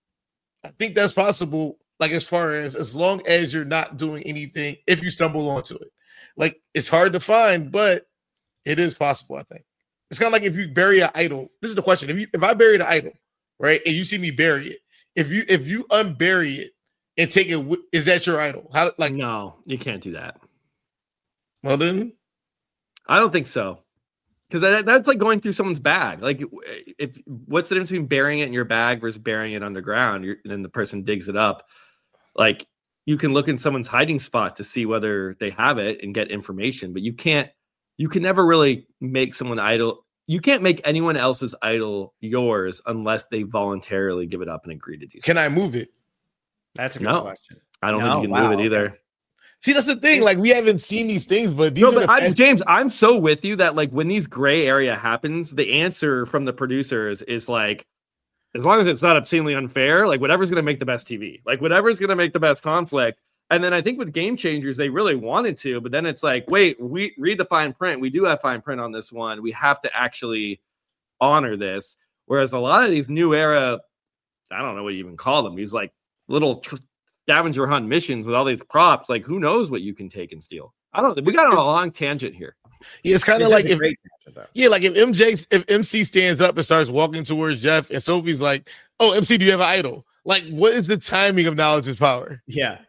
I think that's possible. Like, as far as as long as you're not doing anything, if you stumble onto it, like it's hard to find, but it is possible. I think it's kind of like if you bury an idol. This is the question: if you if I buried an idol, right, and you see me bury it, if you if you unbury it and take it, is that your idol? How like no, you can't do that. Well, then I don't think so. Because that, that's like going through someone's bag. Like, if what's the difference between burying it in your bag versus burying it underground? You're, and then the person digs it up. Like, you can look in someone's hiding spot to see whether they have it and get information, but you can't. You can never really make someone idol. You can't make anyone else's idol yours unless they voluntarily give it up and agree to do so. Can I move it? That's a good no, question. I don't no, think you can wow, move it either. Okay. See, that's the thing. Like, we haven't seen these things, but these no, are but the I, fast- James, I'm so with you that like when these gray area happens, the answer from the producers is like, as long as it's not obscenely unfair, like whatever's going to make the best T V, like whatever's going to make the best conflict. And then I think with Game Changers, they really wanted to, but then it's like, wait, we read the fine print. We do have fine print on this one. We have to actually honor this. Whereas a lot of these new era, I don't know what you even call them. These like little tr- scavenger hunt missions with all these props. Like, who knows what you can take and steal? I don't. We got on a long tangent here. Yeah, it's kind of like if, yeah, like if M J, if M C stands up and starts walking towards Jeff, and Sophie's like, "Oh, M C, do you have an idol?" Like, what is the timing of knowledge is power? Yeah.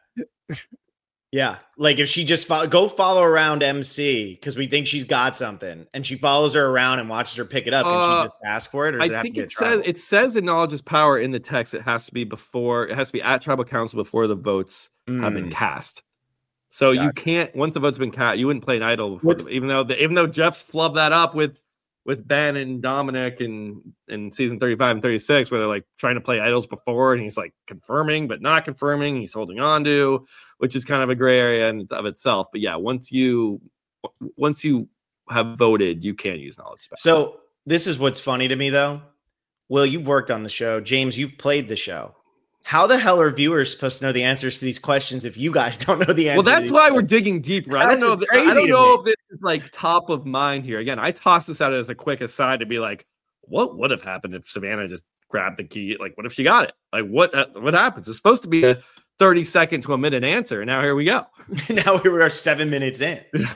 Yeah, like if she just follow, go follow around M C because we think she's got something, and she follows her around and watches her pick it up. Can Uh, she just ask for it, or does it I have think to be it a says tribal? it says in knowledge is power in the text. It has to be before. It has to be at tribal council before the votes have been Mm. cast. So you Gotcha. can't once the vote's been cast. You wouldn't play an idol, before What- the, even though the, even though Jeff's flubbed that up with with Ben and Dominic and in season thirty-five and thirty-six, where they're like trying to play idols before, and he's like confirming but not confirming. He's holding on to, which is kind of a gray area in of itself. But yeah, once you once you have voted, you can use knowledge spell. So this is what's funny to me, though. Will, you've worked on the show. James, you've played the show. How the hell are viewers supposed to know the answers to these questions if you guys don't know the answer? Well, that's why we're digging deeper. I don't That's know. If, crazy I don't to know me. if this is like top of mind here. Again, I tossed this out as a quick aside to be like, what would have happened if Savannah just grabbed the key? Like, what if she got it? Like, what uh, what happens? It's supposed to be a thirty second to a minute answer. And now here we go. Now we are seven minutes in. Yeah.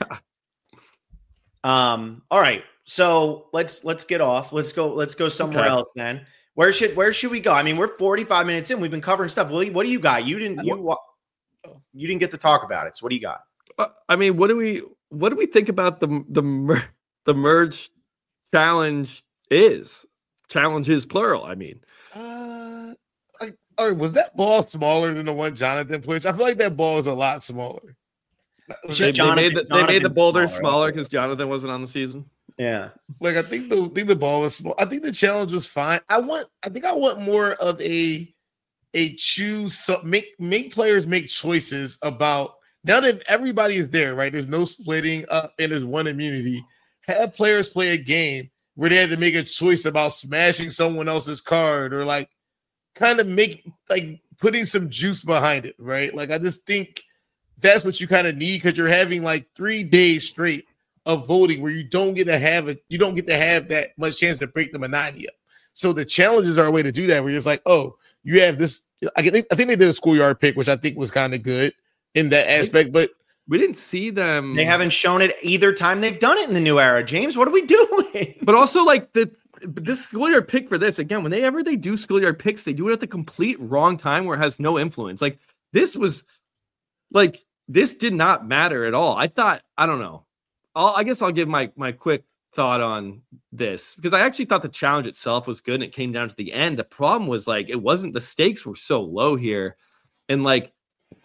Um. All right. So let's let's get off. Let's go. Let's go somewhere Okay. else then. Where should where should we go? I mean, we're forty-five minutes in. We've been covering stuff. Willie, what do you got? You didn't you wa- you didn't get to talk about it. So what do you got? Uh, I mean, what do we what do we think about the the mer- the merge challenge is challenges plural? I mean, Uh, like, or was that ball smaller than the one Jonathan pushed? I feel like that ball is a lot smaller. It's they, just they made Jonathan- the, they made the Jonathan boulder smaller, smaller that's because Jonathan wasn't on the season. Yeah. Like I think the I think the ball was small. I think the challenge was fine. I want I think I want more of a a choose so make make players make choices about now that everybody is there, right? There's no splitting up and there's one immunity. Have players play a game where they had to make a choice about smashing someone else's card or like kind of make like putting some juice behind it, right? Like I just think that's what you kind of need because you're having like three days straight of voting where you don't get to have it, you don't get to have that much chance to break the monotony up. So the challenges are a way to do that where you're just like, oh, you have this. I think I think they did a schoolyard pick, which I think was kind of good in that aspect, but We didn't see them. They haven't shown it either time they've done it in the new era. James, what are we doing? But also, like the this schoolyard pick for this again, when they ever they do schoolyard picks, they do it at the complete wrong time where it has no influence. Like this was, like this did not matter at all. I thought I don't know. I'll, I guess I'll give my my quick thought on this because I actually thought the challenge itself was good and it came down to the end. The problem was like it wasn't the stakes were so low here, and like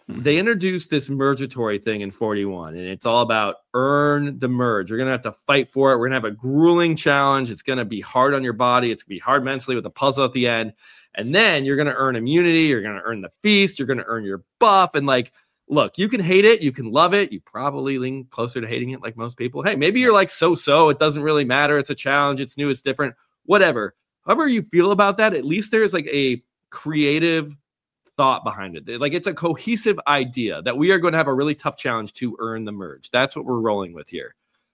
they introduced this mergatory thing in forty-one, and it's all about earn the merge. You're going to have to fight for it. We're going to have a grueling challenge. It's going to be hard on your body. It's going to be hard mentally with a puzzle at the end. And then you're going to earn immunity. You're going to earn the feast. You're going to earn your buff. And like, look, you can hate it. You can love it. You probably lean closer to hating it like most people. Hey, maybe you're like so-so. It doesn't really matter. It's a challenge. It's new. It's different. Whatever. However you feel about that, at least there's like a creative thought behind it. Like it's a cohesive idea that we are going to have a really tough challenge to earn the merge. That's what we're rolling with here.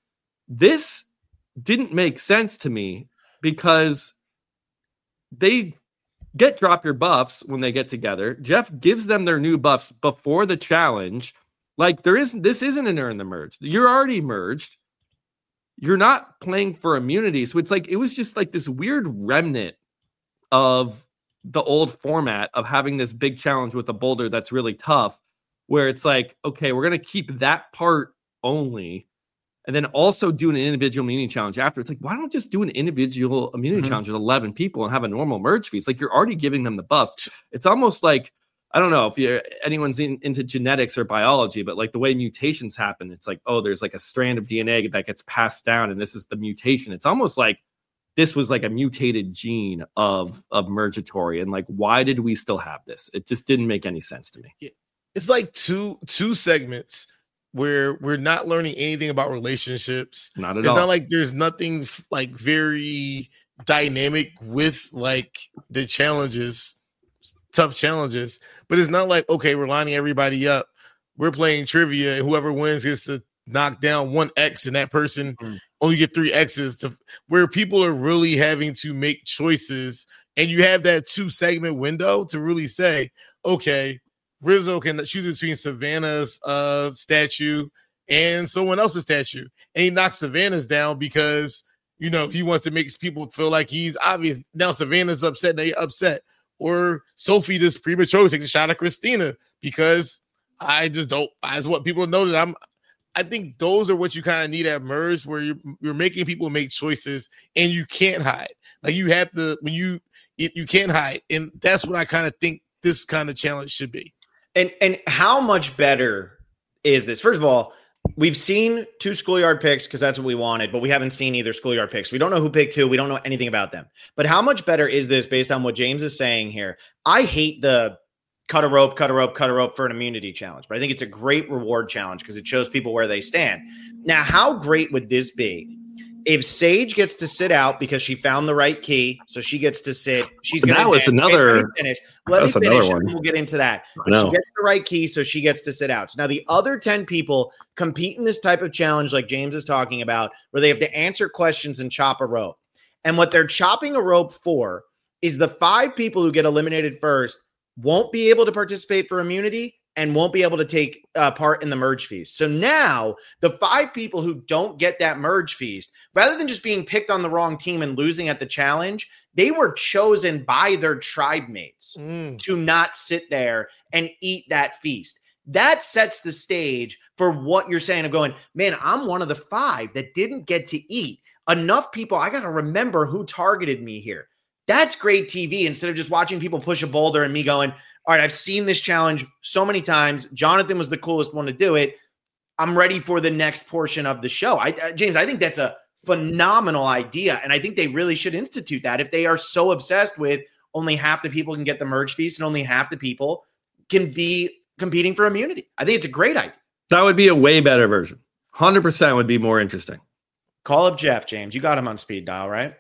This didn't make sense to me because they get drop your buffs when they get together. Jeff gives them their new buffs before the challenge. Like there isn't, this isn't an earn the merge. You're already merged. You're not playing for immunity. So it's like, it was just like this weird remnant of the old format of having this big challenge with a boulder that's really tough, where it's like, okay, we're going to keep that part only. And then also do an individual immunity challenge after. It's like, why don't just do an individual immunity mm-hmm. challenge with eleven people and have a normal merge feast? Like you're already giving them the buffs. It's almost like, I don't know if you're anyone's in, into genetics or biology, but like the way mutations happen, it's like, oh, there's like a strand of D N A that gets passed down and this is the mutation. It's almost like this was like a mutated gene of, of mergatory. And like, why did we still have this? It just didn't make any sense to me. It's like two, two segments where we're not learning anything about relationships. Not at it's all. It's not like there's nothing like very dynamic with like the challenges, tough challenges, but it's not like, okay, we're lining everybody up. We're playing trivia and whoever wins gets to knock down one X and that person mm. only get three X's to where people are really having to make choices. And you have that two segment window to really say, okay, Rizzo can choose between Savannah's uh, statue and someone else's statue. And he knocks Savannah's down because, you know, he wants to make people feel like he's obvious. Now Savannah's upset, they're upset. Or Sophie just prematurely takes a shot at Christina because I just don't, I just want people to know that I'm, I think those are what you kind of need at merge, where you're, you're making people make choices and you can't hide. Like you have to, when you, you, you can't hide. And that's what I kind of think this kind of challenge should be. And and how much better is this? First of all, we've seen two schoolyard picks because that's what we wanted, but we haven't seen either schoolyard picks. We don't know who picked who. We don't know anything about them. But how much better is this based on what James is saying here? I hate the cut a rope, cut a rope, cut a rope for an immunity challenge, but I think it's a great reward challenge because it shows people where they stand. Now, how great would this be if Sage gets to sit out because she found the right key, so she gets to sit. She's going to that was win. another. Let me finish. Let me finish and we'll get into that. No. She gets the right key, so she gets to sit out. So now the other ten people compete in this type of challenge like James is talking about, where they have to answer questions and chop a rope. And what they're chopping a rope for is the five people who get eliminated first won't be able to participate for immunity and won't be able to take uh, part in the merge feast. So now the five people who don't get that merge feast, rather than just being picked on the wrong team and losing at the challenge, they were chosen by their tribe mates mm. to not sit there and eat that feast. That sets the stage for what you're saying of going, man, I'm one of the five that didn't get to eat. Enough people, I got to remember who targeted me here. That's great T V instead of just watching people push a boulder and me going, all right, I've seen this challenge so many times. Jonathan was the coolest one to do it. I'm ready for the next portion of the show. I, uh, James, I think that's a phenomenal idea. And I think they really should institute that if they are so obsessed with only half the people can get the merge feast and only half the people can be competing for immunity. I think it's a great idea. That would be a way better version. one hundred percent would be more interesting. Call up Jeff, James. You got him on speed dial, right?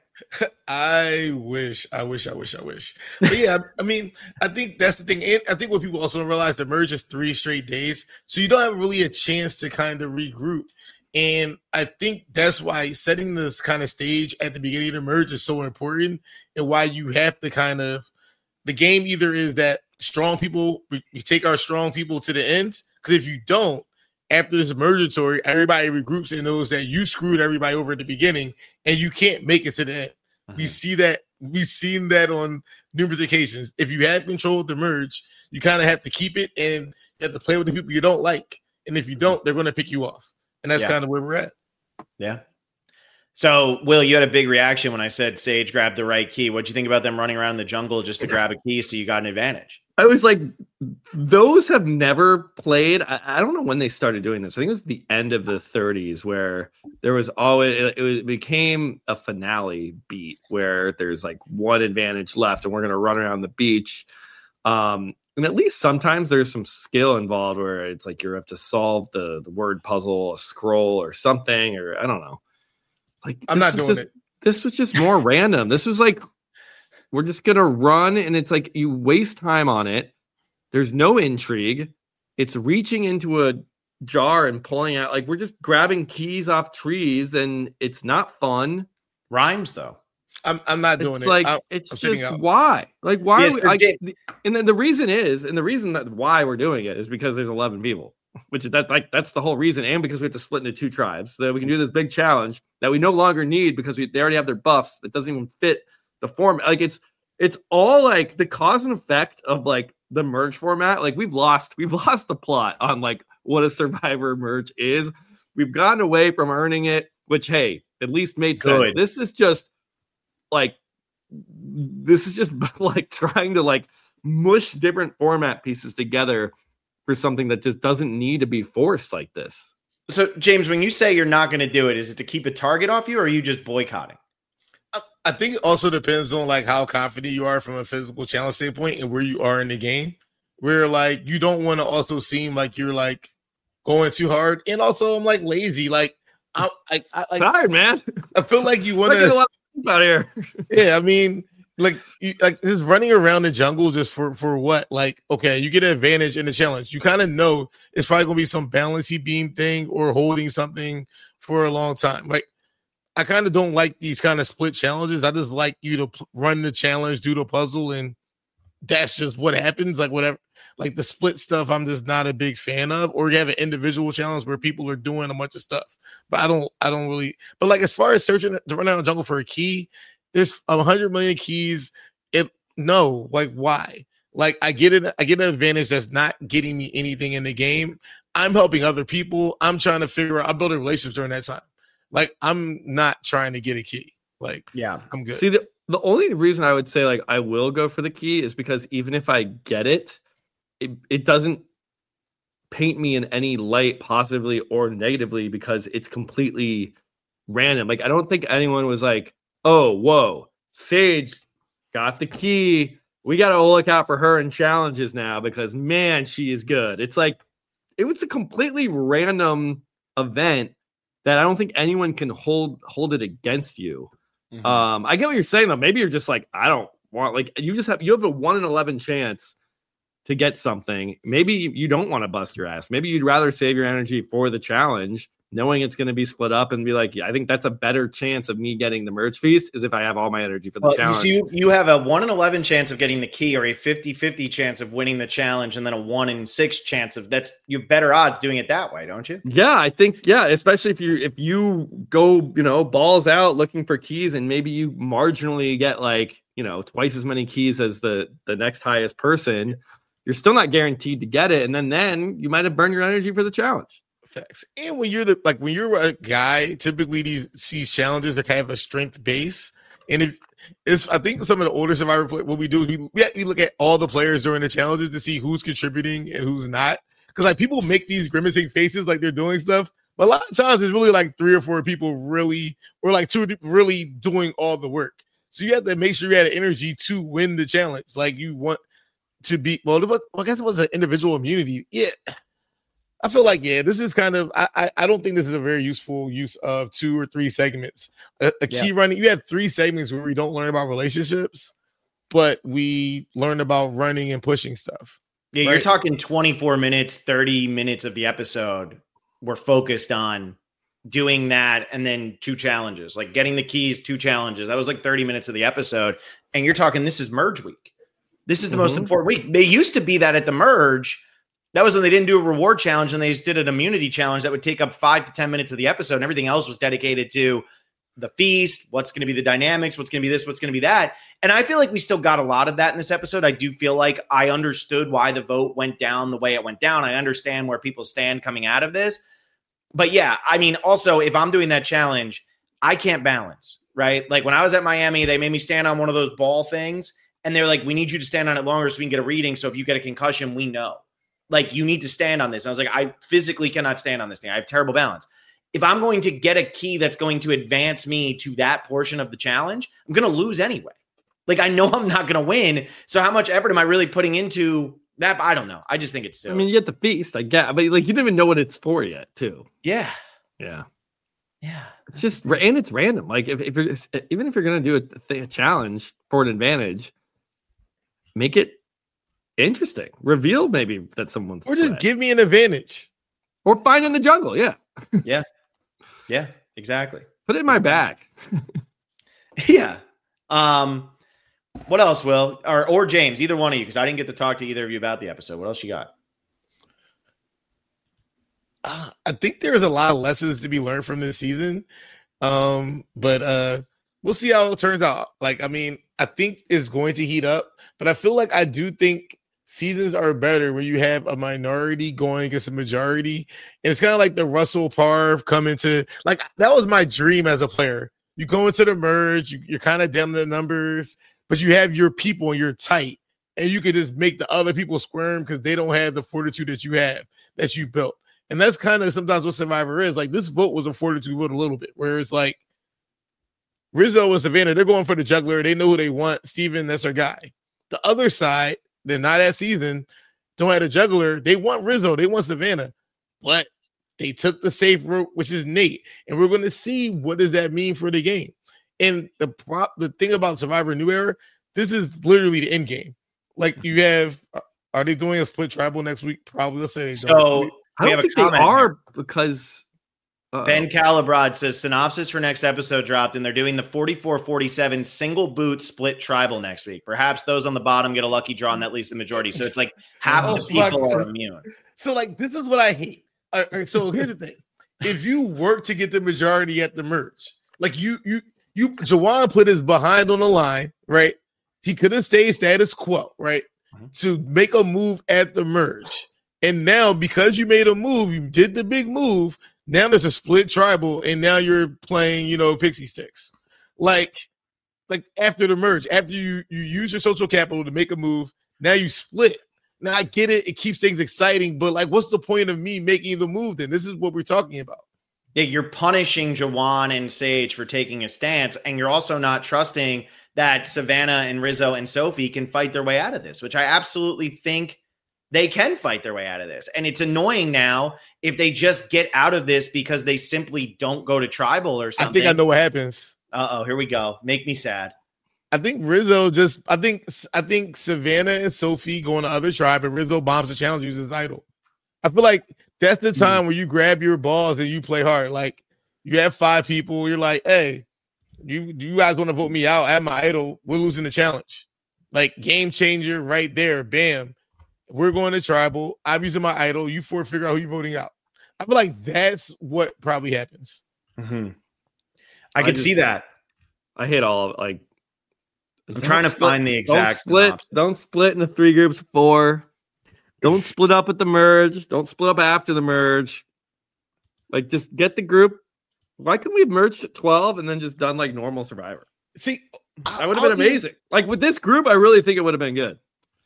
I wish, I wish, I wish, I wish. But yeah, I mean, I think that's the thing. And I think what people also don't realize, the merge is three straight days. So you don't have really a chance to kind of regroup. And I think that's why setting this kind of stage at the beginning of the merge is so important, and why you have to kind of, the game either is that strong people, we, we take our strong people to the end. Because if you don't, after this mergatory, everybody regroups and knows that you screwed everybody over at the beginning and you can't make it to the end. Uh-huh. We see that. We've seen that on numerous occasions. If you have control of the merge, you kind of have to keep it and you have to play with the people you don't like. And if you don't, they're going to pick you off. And that's yeah. kind of where we're at. Yeah. So, Will, you had a big reaction when I said Sage grabbed the right key. What'd you think about them running around in the jungle just to grab a key so you got an advantage? I was like, those have never played. I, I don't know when they started doing this. I think it was the end of the thirties where there was always, it, it became a finale beat where there's like one advantage left and we're going to run around the beach. Um, and at least sometimes there's some skill involved where it's like you have to solve the, the word puzzle, a scroll or something, or I don't know. Like I'm not doing just, it. This was just more random. This was like, we're just going to run, and it's like you waste time on it. There's no intrigue. It's reaching into a jar and pulling out. Like, we're just grabbing keys off trees, and it's not fun. Rhymes, though. I'm I'm not doing it's it. Like, I'm, it's I'm just why? Like, why? Yes, are we, like, Jay- and then the reason is, and the reason that why we're doing it is because there's eleven people, which is that like that's the whole reason, and because we have to split into two tribes so that we can do this big challenge that we no longer need because we they already have their buffs that doesn't even fit the form. Like, it's it's all like the cause and effect of like the merge format. Like, we've lost we've lost the plot on like what a Survivor merge is. We've gotten away from earning it, which hey, at least made sense. Good. This is just like this is just like trying to like mush different format pieces together for something that just doesn't need to be forced like this. So, James, when you say you're not going to do it, is it to keep a target off you, or are you just boycotting? I, I think it also depends on like how confident you are from a physical challenge standpoint and where you are in the game. Where like you don't want to also seem like you're like going too hard, and also I'm like lazy. Like I'm I, I, I tired, man. I feel like you want I get a to. lot of sleep out here. Yeah, I mean, like you, like just running around the jungle just for for what? Like, okay, you get an advantage in the challenge. You kind of know it's probably gonna be some balancey beam thing or holding something for a long time. Like, I kind of don't like these kind of split challenges. I just like you to p- run the challenge, do the puzzle, and that's just what happens. Like whatever, like the split stuff, I'm just not a big fan of. Or you have an individual challenge where people are doing a bunch of stuff, but I don't, I don't really. But like as far as searching to run out of jungle for a key, there's a hundred million keys. It no, like why? Like I get it, I get an advantage that's not getting me anything in the game. I'm helping other people. I'm trying to figure out. I'm building relationships during that time. Like I'm not trying to get a key. Like Yeah, I'm good. See, the, the only reason I would say like I will go for the key is because even if I get it, it, it doesn't paint me in any light positively or negatively because it's completely random. Like I don't think anyone was like, oh, whoa, Sage got the key. We got to look out for her in challenges now because, man, she is good. It's like it was a completely random event that I don't think anyone can hold hold it against you. Mm-hmm. Um, I get what you're saying, though. Maybe you're just like, I don't want like you just have you have a one in eleven chance to get something. Maybe you don't want to bust your ass. Maybe you'd rather save your energy for the challenge, knowing it's going to be split up and be like, yeah, I think that's a better chance of me getting the merge feast is if I have all my energy for the well, challenge. So you, you have a one in eleven chance of getting the key or a fifty-fifty chance of winning the challenge and then a one in six chance of that's you have better odds doing it that way, don't you? Yeah, I think, yeah, especially if you if you go, you know, balls out looking for keys and maybe you marginally get like, you know, twice as many keys as the the next highest person, you're still not guaranteed to get it. And then then you might have burned your energy for the challenge. Facts. And when you're the like when you're a guy, typically these these challenges are kind of a strength base. And if it's I think some of the older Survivor play, what we do is we, we we look at all the players during the challenges to see who's contributing and who's not. Because like people make these grimacing faces like they're doing stuff, but a lot of times it's really like three or four people really or like two really doing all the work. So you have to make sure you had energy to win the challenge. Like you want to be well, well I guess it was an individual immunity. Yeah. I feel like, yeah, this is kind of, I, I I don't think this is a very useful use of two or three segments. A, a key yeah. running, you have three segments where we don't learn about relationships, but we learn about running and pushing stuff. Yeah, right? You're talking twenty-four minutes, thirty minutes of the episode. We're focused on doing that and then two challenges, like getting the keys, two challenges. That was like thirty minutes of the episode. And you're talking, this is merge week. This is the mm-hmm. most important week. They used to be that at the merge. That was when they didn't do a reward challenge and they just did an immunity challenge that would take up five to ten minutes of the episode. And everything else was dedicated to the feast, what's going to be the dynamics, what's going to be this, what's going to be that. And I feel like we still got a lot of that in this episode. I do feel like I understood why the vote went down the way it went down. I understand where people stand coming out of this. But yeah, I mean, also, if I'm doing that challenge, I can't balance, right? Like when I was at Miami, they made me stand on one of those ball things. And they're like, we need you to stand on it longer so we can get a reading. So if you get a concussion, we know. Like, you need to stand on this. And I was like, I physically cannot stand on this thing. I have terrible balance. If I'm going to get a key that's going to advance me to that portion of the challenge, I'm going to lose anyway. Like, I know I'm not going to win. So how much effort am I really putting into that? I don't know. I just think it's silly. I mean, you get the feast, I get, but like, you don't even know what it's for yet, too. Yeah. Yeah. Yeah. It's just, and it's random. Like, if, if you're, even if you're going to do a, thing, a challenge for an advantage, make it interesting. Reveal maybe that someone's or just give me an advantage. Or find in the jungle. Yeah. Yeah. Yeah, exactly. Put it in my bag. Yeah. Um, what else, Will? Or or James, either one of you, because I didn't get to talk to either of you about the episode. What else you got? Uh, I think there's a lot of lessons to be learned from this season. Um, but uh we'll see how it turns out. Like, I mean, I think it's going to heat up, but I feel like I do think seasons are better when you have a minority going against a majority. And it's kind of like the Russell Parv coming to, like, that was my dream as a player. You go into the merge, you, you're kind of down the numbers, but you have your people and you're tight, and you can just make the other people squirm because they don't have the fortitude that you have, that you built. And that's kind of sometimes what Survivor is. Like, this vote was a fortitude vote a little bit, where it's like, Rizzo and Savannah, they're going for the juggler. They know who they want. Steven, that's our guy. The other side, they're not that season, don't have a juggler. They want Rizzo. They want Savannah. But they took the safe route, which is Nate. And we're going to see what does that mean for the game. And the prop, the thing about Survivor New Era, this is literally the end game. Like, you have, are they doing a split tribal next week? Probably. Let's say they so, don't. I don't think they are because uh-oh. Ben Calibrod says synopsis for next episode dropped, and they're doing the forty-four forty-seven single boot split tribal next week. Perhaps those on the bottom get a lucky draw, and that leaves the majority. So it's like half oh, the people fuck. are immune. So, like, this is what I hate. Uh, so here's the thing: if you work to get the majority at the merge, like you, you, you, Juwan put his behind on the line, right? He could have stayed status quo, right, mm-hmm. to make a move at the merge. And now, because you made a move, you did the big move. Now there's a split tribal, and now you're playing, you know, pixie sticks. Like, like after the merge, after you you use your social capital to make a move, now you split. Now I get it; it keeps things exciting, but like, what's the point of me making the move? Then this is what we're talking about. Yeah, you're punishing Juwan and Sage for taking a stance, and you're also not trusting that Savannah and Rizzo and Sophie can fight their way out of this, which I absolutely think they can fight their way out of this. And it's annoying now if they just get out of this because they simply don't go to tribal or something. I think I know what happens. Uh-oh, here we go. Make me sad. I think Rizzo just, I think, I think Savannah and Sophie go on the other tribe, and Rizzo bombs the challenge, uses idol. I feel like that's the time mm-hmm. where you grab your balls and you play hard. Like, you have five people, you're like, hey, you, you guys want to vote me out at my idol? We're losing the challenge. Like, game changer right there. Bam. We're going to tribal. I'm using my idol. You four figure out who you're voting out. I feel like that's what probably happens. Mm-hmm. I, I could just, see that. I hate all of like. I'm trying to split, find the exact. Don't split. Synopsis. Don't split into three groups of four. Don't split up at the merge. Don't split up after the merge. Like, just get the group. Why couldn't we have merged at twelve and then just done like normal Survivor? See, that would have been amazing. Even, like with this group, I really think it would have been good.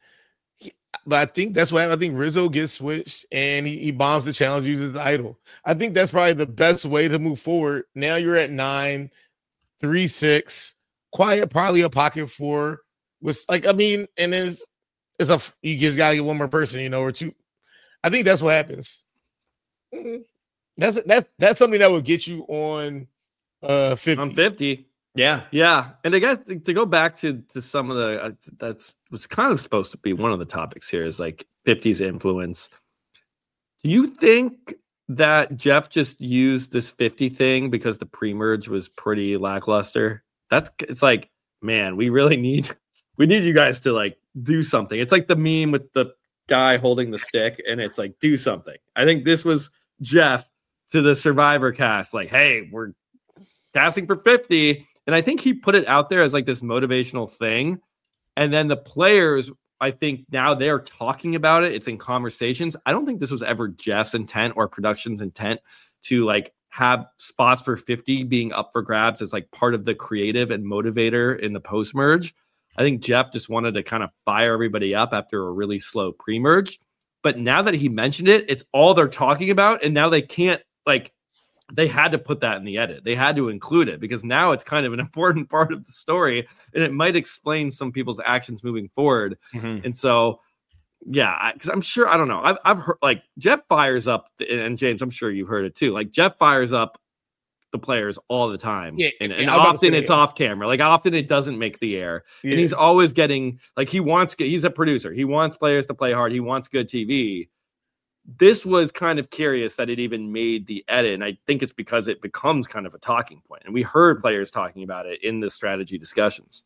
But I think that's why I think Rizzo gets switched and he, he bombs the challenge, uses the idol. I think that's probably the best way to move forward. Now you're at nine, three, six, quiet, probably a pocket four. Was like, I mean, and then it's, it's a you just gotta get one more person, you know, or two. I think that's what happens. Mm-hmm. That's that's that's something that would get you on uh fifty. On fifty. Yeah. Yeah. And I guess to go back to, to some of the, uh, that's what's kind of supposed to be one of the topics here is like fifty's influence. Do you think that Jeff just used this fifty thing because the pre-merge was pretty lackluster? That's, it's like, man, we really need, we need you guys to like do something. It's like the meme with the guy holding the stick and it's like, do something. I think this was Jeff to the Survivor cast. Like, hey, we're casting for fifty. And I think he put it out there as like this motivational thing. And then the players, I think now they're talking about it. It's in conversations. I don't think this was ever Jeff's intent or production's intent to like have spots for fifty being up for grabs as like part of the creative and motivator in the post merge. I think Jeff just wanted to kind of fire everybody up after a really slow pre-merge. But now that he mentioned it, it's all they're talking about. And now they can't, like, they had to put that in the edit. They had to include it because now it's kind of an important part of the story and it might explain some people's actions moving forward. Mm-hmm. And so, yeah, because I'm sure, I don't know. I've, I've heard, like, Jeff fires up, and James, I'm sure you've heard it too. Like, Jeff fires up the players all the time. Yeah, and and often it's off camera. Like often it doesn't make the air. Yeah. And he's always getting like he wants he's a producer. He wants players to play hard. He wants good T V. This was kind of curious that it even made the edit. And I think it's because it becomes kind of a talking point. And we heard players talking about it in the strategy discussions.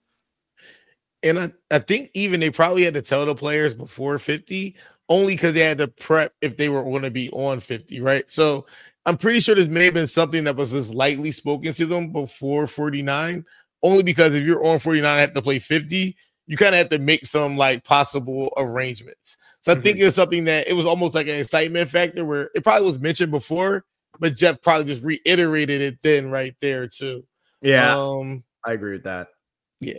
And I, I think even they probably had to tell the players before fifty, only because they had to prep if they were going to be on fifty, right? So I'm pretty sure this may have been something that was just lightly spoken to them before forty-nine, only because if you're on forty-nine and have to play fifty, you kind of have to make some like possible arrangements. So I mm-hmm. think it's something that it was almost like an excitement factor where it probably was mentioned before, but Jeff probably just reiterated it then right there too. Yeah, um, I agree with that. Yeah.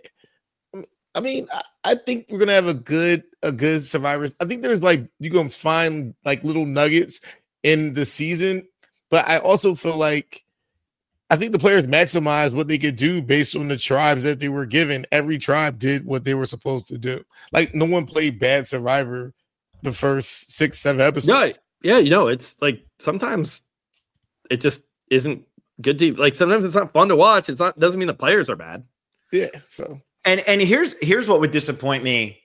I mean, I, I think we're gonna have a good, a good Survivors. I think there's like you're gonna find like little nuggets in the season. But I also feel like I think the players maximize what they could do based on the tribes that they were given. Every tribe did what they were supposed to do. Like no one played bad Survivor the first six, seven episodes. Yeah, yeah, you know, it's like sometimes it just isn't good to like sometimes it's not fun to watch. It's not doesn't mean the players are bad. Yeah. So and and here's here's what would disappoint me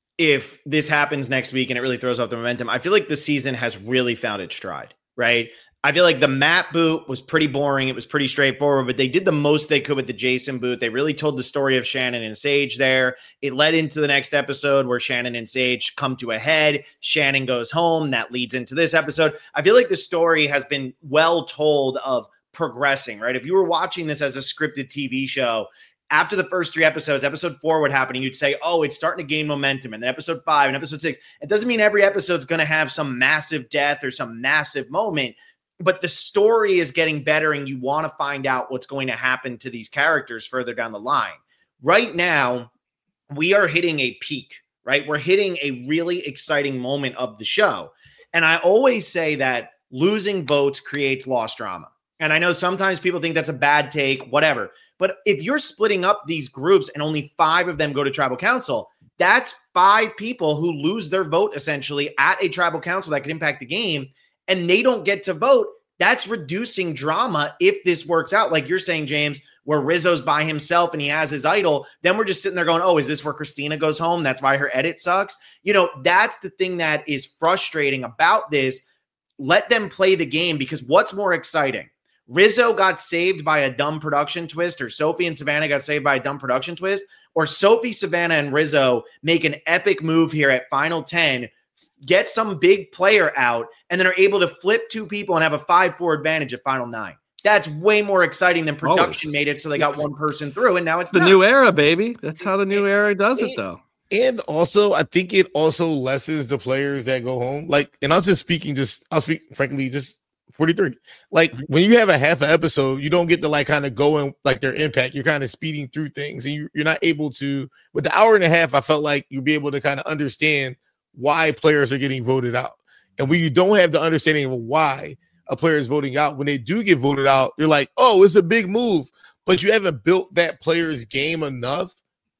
if this happens next week and it really throws off the momentum. I feel like the season has really found its stride, right? I feel like the map boot was pretty boring. It was pretty straightforward, but they did the most they could with the Jason boot. They really told the story of Shannon and Sage there. It led into the next episode where Shannon and Sage come to a head. Shannon goes home. That leads into this episode. I feel like the story has been well told of progressing, right? If you were watching this as a scripted T V show, after the first three episodes, episode four would happen, and you'd say, oh, it's starting to gain momentum. And then episode five and episode six, it doesn't mean every episode's going to have some massive death or some massive moment. But the story is getting better and you want to find out what's going to happen to these characters further down the line. Right now, we are hitting a peak, right? We're hitting a really exciting moment of the show. And I always say that losing votes creates lost drama. And I know sometimes people think that's a bad take, whatever. But if you're splitting up these groups and only five of them go to tribal council, that's five people who lose their vote essentially at a tribal council that could impact the game. And they don't get to vote. That's reducing drama if this works out. Like you're saying, James, where Rizzo's by himself and he has his idol, then we're just sitting there going, oh, is this where Christina goes home? That's why her edit sucks. You know, that's the thing that is frustrating about this. Let them play the game because what's more exciting? Rizzo got saved by a dumb production twist, or Sophie and Savannah got saved by a dumb production twist, or Sophie, Savannah, and Rizzo make an epic move here at Final ten, get some big player out, and then are able to flip two people and have a five four advantage at Final Nine. That's way more exciting than production oh, made it so they got one person through, and now it's the not. New era, baby. That's how the new era does it, though. And also, I think it also lessens the players that go home. Like, and I was just speaking, just I'll speak frankly, just forty-three. Like mm-hmm. when you have a half an episode, you don't get to like kind of go in like their impact. You're kind of speeding through things, and you, you're not able to. With the hour and a half, I felt like you'd be able to kind of understand why players are getting voted out. And when you don't have the understanding of why a player is voting out, when they do get voted out, you're like, oh, it's a big move. But you haven't built that player's game enough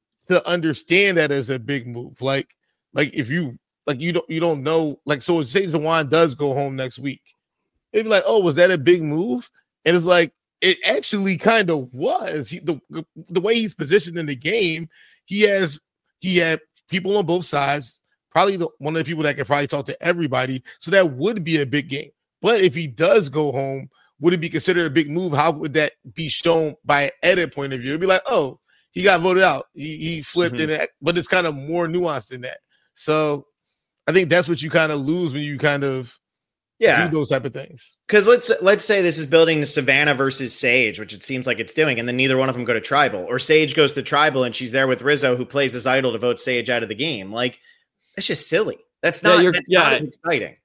to understand that as a big move. Like, like if you like you don't you don't know, like so say Zawan does go home next week. It'd be like, oh, was that a big move? And it's like, it actually kind of was. He, the, the way he's positioned in the game, he has he had people on both sides. Probably the, one of the people that could probably talk to everybody. So that would be a big game. But if he does go home, would it be considered a big move? How would that be shown by an edit point of view? It'd be like, oh, he got voted out. He, he flipped mm-hmm. it, but it's kind of more nuanced than that. So I think that's what you kind of lose when you kind of yeah. do those type of things. Because let's let's say this is building the Savannah versus Sage, which it seems like it's doing, and then neither one of them go to tribal. Or Sage goes to tribal and she's there with Rizzo, who plays his idol to vote Sage out of the game. Like, that's just silly. That's not, yeah, that's yeah. not exciting.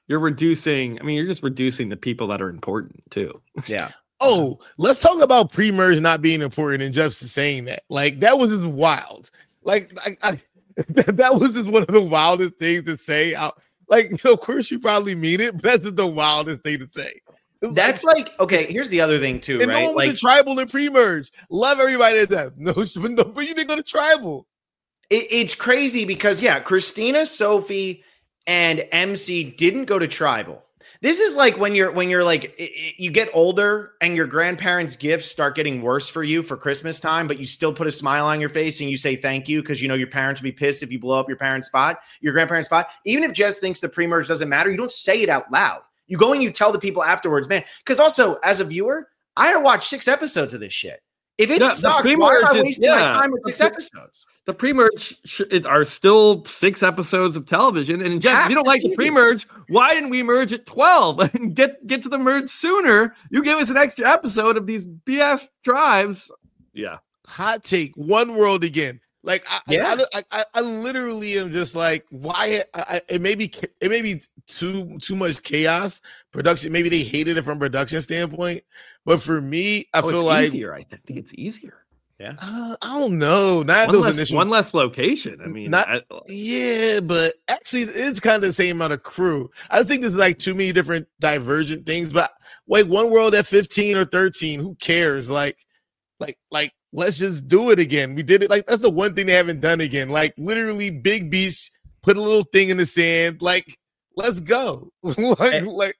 you're reducing. I mean, you're just reducing the people that are important too. Yeah. Oh, let's talk about pre-merge not being important and just saying that. Like that was just wild. Like I, I, that was just one of the wildest things to say. I, like, you know, of course you probably mean it, but that's just the wildest thing to say. It's That's like, like okay. Here's the other thing too, and right? no one Like went to tribal and pre-merge. Love everybody at that. No, no, but you didn't go to tribal. it, it's crazy because yeah, Christina, Sophie, and M C didn't go to tribal. This is like when you're when you're like it, it, you get older and your grandparents' gifts start getting worse for you for Christmas time, but you still put a smile on your face and you say thank you because you know your parents would be pissed if you blow up your parents' spot, your grandparents' spot. Even if Jess thinks the pre-merge doesn't matter, you don't say it out loud. You go and you tell the people afterwards, man. Because also, as a viewer, I had to watch six episodes of this shit. If it Yeah, sucks, why am I is- wasting yeah. my time with six episodes? The pre-merge sh- it are still six episodes of television. And Jeff, Half if you don't the like the season. pre-merge, why didn't we merge at twelve and get get to the merge sooner? You gave us an extra episode of these B S drives. Yeah. Hot take, One World again. Like I, Yeah. I, I, I, I literally am just like, why? I, I, it may be, it may be too too much chaos. Production, maybe they hated it from production standpoint, but for me, I Oh, feel it's like easier. I th- think it's easier. Yeah. uh, I don't know. Not One those less, initial. one less location. I mean, Not- I- Yeah, but actually, it's kind of the same amount of crew. I think there's like too many different divergent things. But like One World at fifteen or thirteen, who cares? Like, like, like. Let's just do it again. We did it. Like that's the one thing they haven't done again. Like literally, Big Beach put a little thing in the sand. Like, let's go. like, like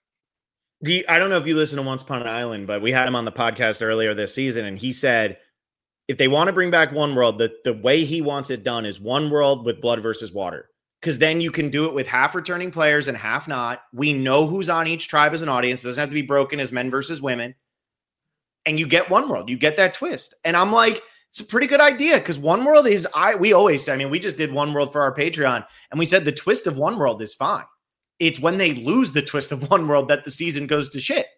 Do you, I don't know if you listen to Once Upon an Island, but we had him on the podcast earlier this season, and he said if they want to bring back One World, the, the way he wants it done is One World with blood versus water. Because then you can do it with half returning players and half not. We know who's on each tribe as an audience. It doesn't have to be broken as men versus women. And you get One World. You get that twist. And I'm like, it's a pretty good idea because One World is, I. we always say, I mean, we just did One World for our Patreon, and we said the twist of One World is fine. It's when they lose the twist of One World that the season goes to shit.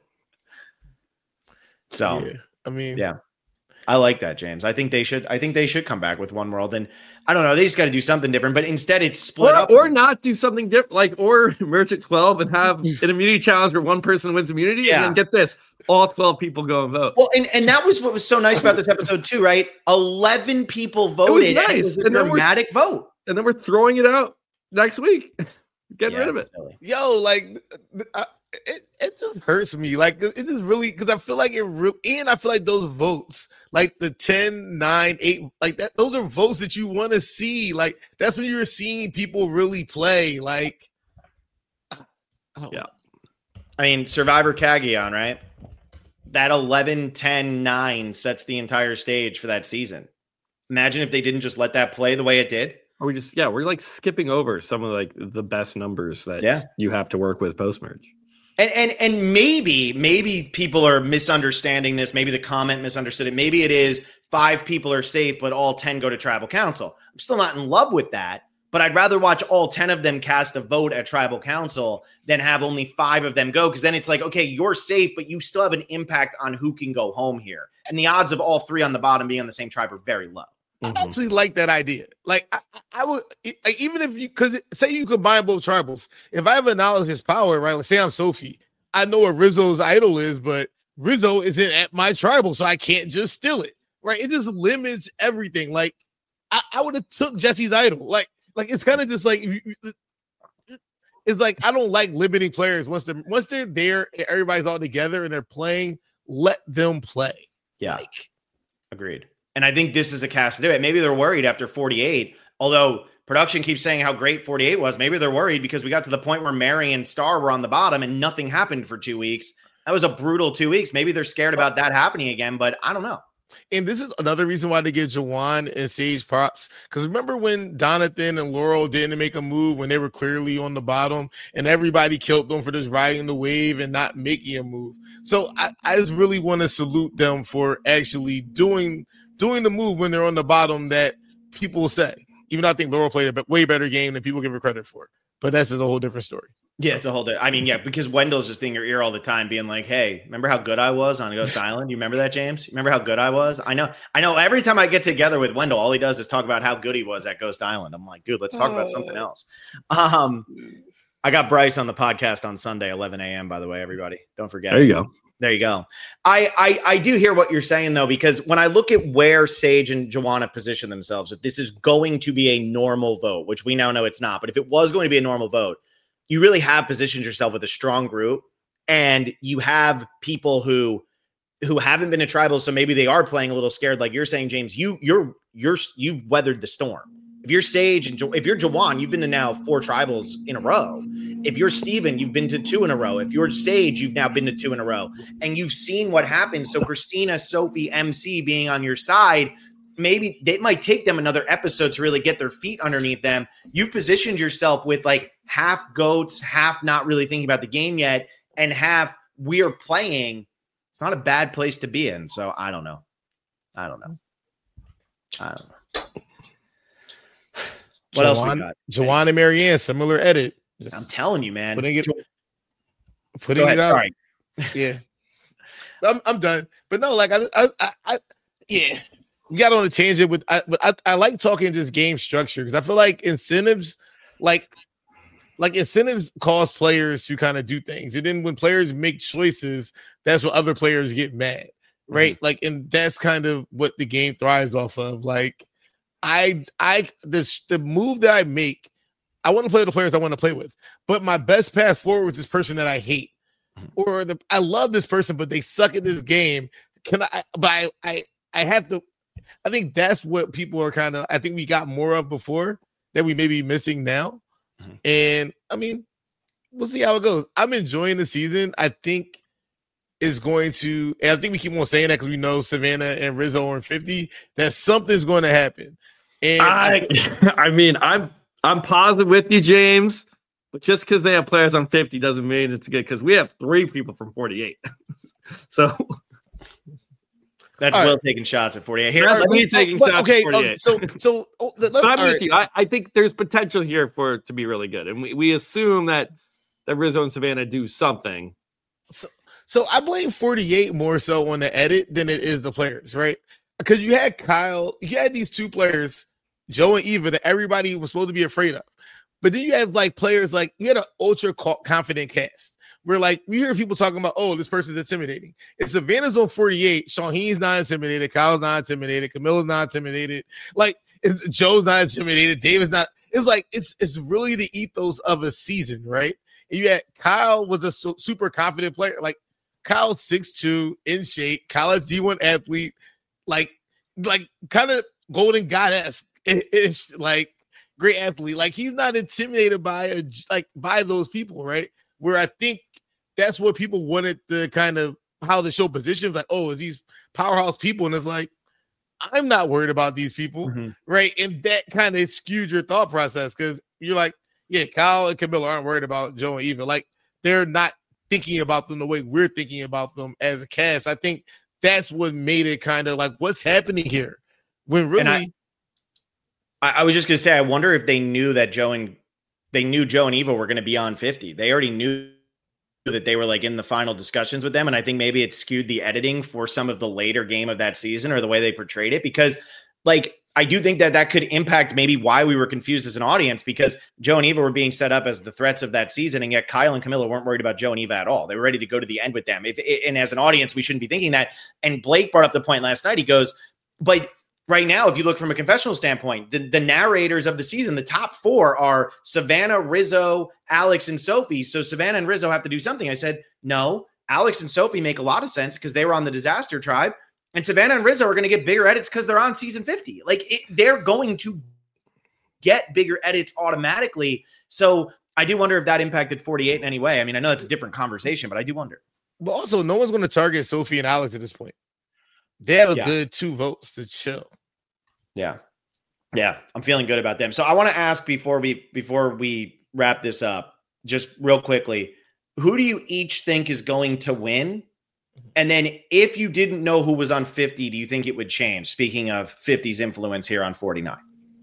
so, yeah, I mean, yeah. I like that, James. I think they should. I think they should come back with One World, and I don't know. They just got to do something different. But instead, it's split or, up, or not do something different, like or merge at twelve and have an immunity challenge where one person wins immunity, Yeah. and then get this: all twelve people go and vote. Well, and, and that was what was so nice about this episode too, right? Eleven people voted. nice. And it was a And then we're- dramatic vote. And then we're throwing it out next week, getting Yeah, rid of it. silly. yo, like I, it, it just hurts me. Like it just really because I feel like it really, and I feel like those votes, like the ten, nine, eight, like that, those are votes that you want to see. Like that's when you're seeing people really play. Like, I don't Yeah. know. I mean, Survivor Cagayan, right? That eleven, ten, nine sets the entire stage for that season. Imagine if they didn't just let that play the way it did. Or we just yeah, we're like skipping over some of like the best numbers that Yeah. you have to work with post merge. And and and maybe maybe people are misunderstanding this. Maybe the comment misunderstood it. Maybe it is five people are safe, but all ten go to tribal council. I'm still not in love with that, but I'd rather watch all ten of them cast a vote at tribal council than have only five of them go. Because then it's like, okay, you're safe, but you still have an impact on who can go home here. And the odds of all three on the bottom being on the same tribe are very low. I actually like that idea. Like I, I would, like, even if you could say you combine both tribals. If I have a knowledge is power, right? Like say I'm Sophie, I know what Rizzo's idol is, but Rizzo isn't at my tribal, so I can't just steal it, right? It just limits everything. Like I, I would have took Jesse's idol. Like, like it's kind of just like it's like I don't like limiting players once they once they're there, and everybody's all together and they're playing. Let them play. Yeah. Like, Agreed. And I think this is a cast to do it. Maybe they're worried after forty-eight, although production keeps saying how great forty-eight was. Maybe they're worried because we got to the point where Mary and Star were on the bottom and nothing happened for two weeks. That was a brutal two weeks. Maybe they're scared about that happening again, but I don't know. And this is another reason why they give Jawan and Sage props. Because remember when Donathan and Laurel didn't make a move when they were clearly on the bottom and everybody killed them for just riding the wave and not making a move. So I, I just really want to salute them for actually doing doing the move when they're on the bottom that people say. Even though I think Laurel played a way better game than people give her credit for. But that's just a whole different story. Yeah, it's a whole. Di- I mean, yeah, because Wendell's just in your ear all the time, being like, "Hey, remember how good I was on Ghost Island? You remember that, James? Remember how good I was? I know, I know. Every time I get together with Wendell, all he does is talk about how good he was at Ghost Island. I'm like, dude, let's talk about something else. Um, I got Bryce on the podcast on Sunday, eleven a.m. By the way, everybody, don't forget. There you go. There you go. I, I I do hear what you're saying though, because when I look at where Sage and Juwan have positioned themselves, if this is going to be a normal vote, which we now know it's not, but if it was going to be a normal vote, you really have positioned yourself with a strong group, and you have people who who haven't been to tribals, so maybe they are playing a little scared, like you're saying, James. You you're you're you've weathered the storm. If you're Sage and jo- if you're Juwan, you've been to now four tribals in a row. If you're Steven, you've been to two in a row. If you're Sage, you've now been to two in a row. And you've seen what happens. So Christina, Sophie, M C being on your side, maybe it might take them another episode to really get their feet underneath them. You've positioned yourself with like half goats, half not really thinking about the game yet, and half we're playing. It's not a bad place to be in. So I don't know. I don't know. I don't know. What Juwan, else we got? Juwan and Marianne, similar edit. Just I'm telling you, man. Putting it, putting ahead, it out. sorry. Yeah, I'm I'm done. But no, like I, I, I, I yeah, we got on a tangent with. I, but I, I like talking just game structure because I feel like incentives, like, like incentives cause players to kind of do things, and then when players make choices, that's when other players get mad, right? Mm-hmm. Like, and that's kind of what the game thrives off of, like. I I this the move that I make, I want to play the players I want to play with, but my best path forward is this person that I hate, or the I love this person but they suck at this game. Can I? But I I I have to. I think that's what people are kind of. I think we got more of before that we may be missing now, mm-hmm. and I mean, we'll see how it goes. I'm enjoying the season. I think. Is going to, and I think we keep on saying that because we know Savannah and Rizzo are in fifty, that something's going to happen. And I, I, I mean, I'm I'm positive with you, James, but just because they have players on fifty doesn't mean it's good because we have three people from forty-eight. So that's Will right. taking shots at forty-eight. Here, that's me taking but, shots okay, at forty-eight. Uh, so, so oh, let, but I'm with right. you. I, I think there's potential here for it to be really good, and we, we assume that that Rizzo and Savannah do something. So, So I blame forty-eight more so on the edit than it is the players, right? Because you had Kyle, you had these two players, Joe and Eva, that everybody was supposed to be afraid of. But then you have like players like you had an ultra confident cast where like we hear people talking about, oh, this person's intimidating. If Savannah's on forty-eight, Shaheen's not intimidated, Kyle's not intimidated, Camilla's not intimidated, like it's, Joe's not intimidated, David's not. It's like it's it's really the ethos of a season, right? And you had Kyle was a su- super confident player, like. Kyle's six two, in shape. Kyle's D one athlete, like, like kind of golden goddess ish, like great athlete. Like he's not intimidated by a, like by those people, right? Where I think that's what people wanted to kind of how the show positions. Like, oh, is these powerhouse people? And it's like, I'm not worried about these people, mm-hmm. right? And that kind of skewed your thought process because you're like, yeah, Kyle and Camilla aren't worried about Joe and Eva. Like they're not. Thinking about them the way we're thinking about them as a cast. I think that's what made it kind of like what's happening here when really I, I was just gonna say I wonder if they knew that Joe and they knew Joe and Eva were going to be on fifty. They already knew that they were like in the final discussions with them, and I think maybe it skewed the editing for some of the later game of that season or the way they portrayed it because like I do think that that could impact maybe why we were confused as an audience because Joe and Eva were being set up as the threats of that season. And yet Kyle and Camilla weren't worried about Joe and Eva at all. They were ready to go to the end with them. If and as an audience, we shouldn't be thinking that. And Blake brought up the point last night. He goes, but right now, if you look from a confessional standpoint, the, the narrators of the season, the top four are Savannah, Rizzo, Alex, and Sophie. So Savannah and Rizzo have to do something. I said, no, Alex and Sophie make a lot of sense because they were on the disaster tribe. And Savannah and Rizzo are going to get bigger edits because they're on season fifty. Like it, they're going to get bigger edits automatically. So I do wonder if that impacted forty-eight in any way. I mean, I know that's a different conversation, but I do wonder. But also, no one's going to target Sophie and Alex at this point. They have a yeah. good two votes to chill. Yeah. Yeah. I'm feeling good about them. So I want to ask before we before we wrap this up, just real quickly, who do you each think is going to win? And then if you didn't know who was on fifty, do you think it would change? Speaking of fifty's influence here on forty-nine.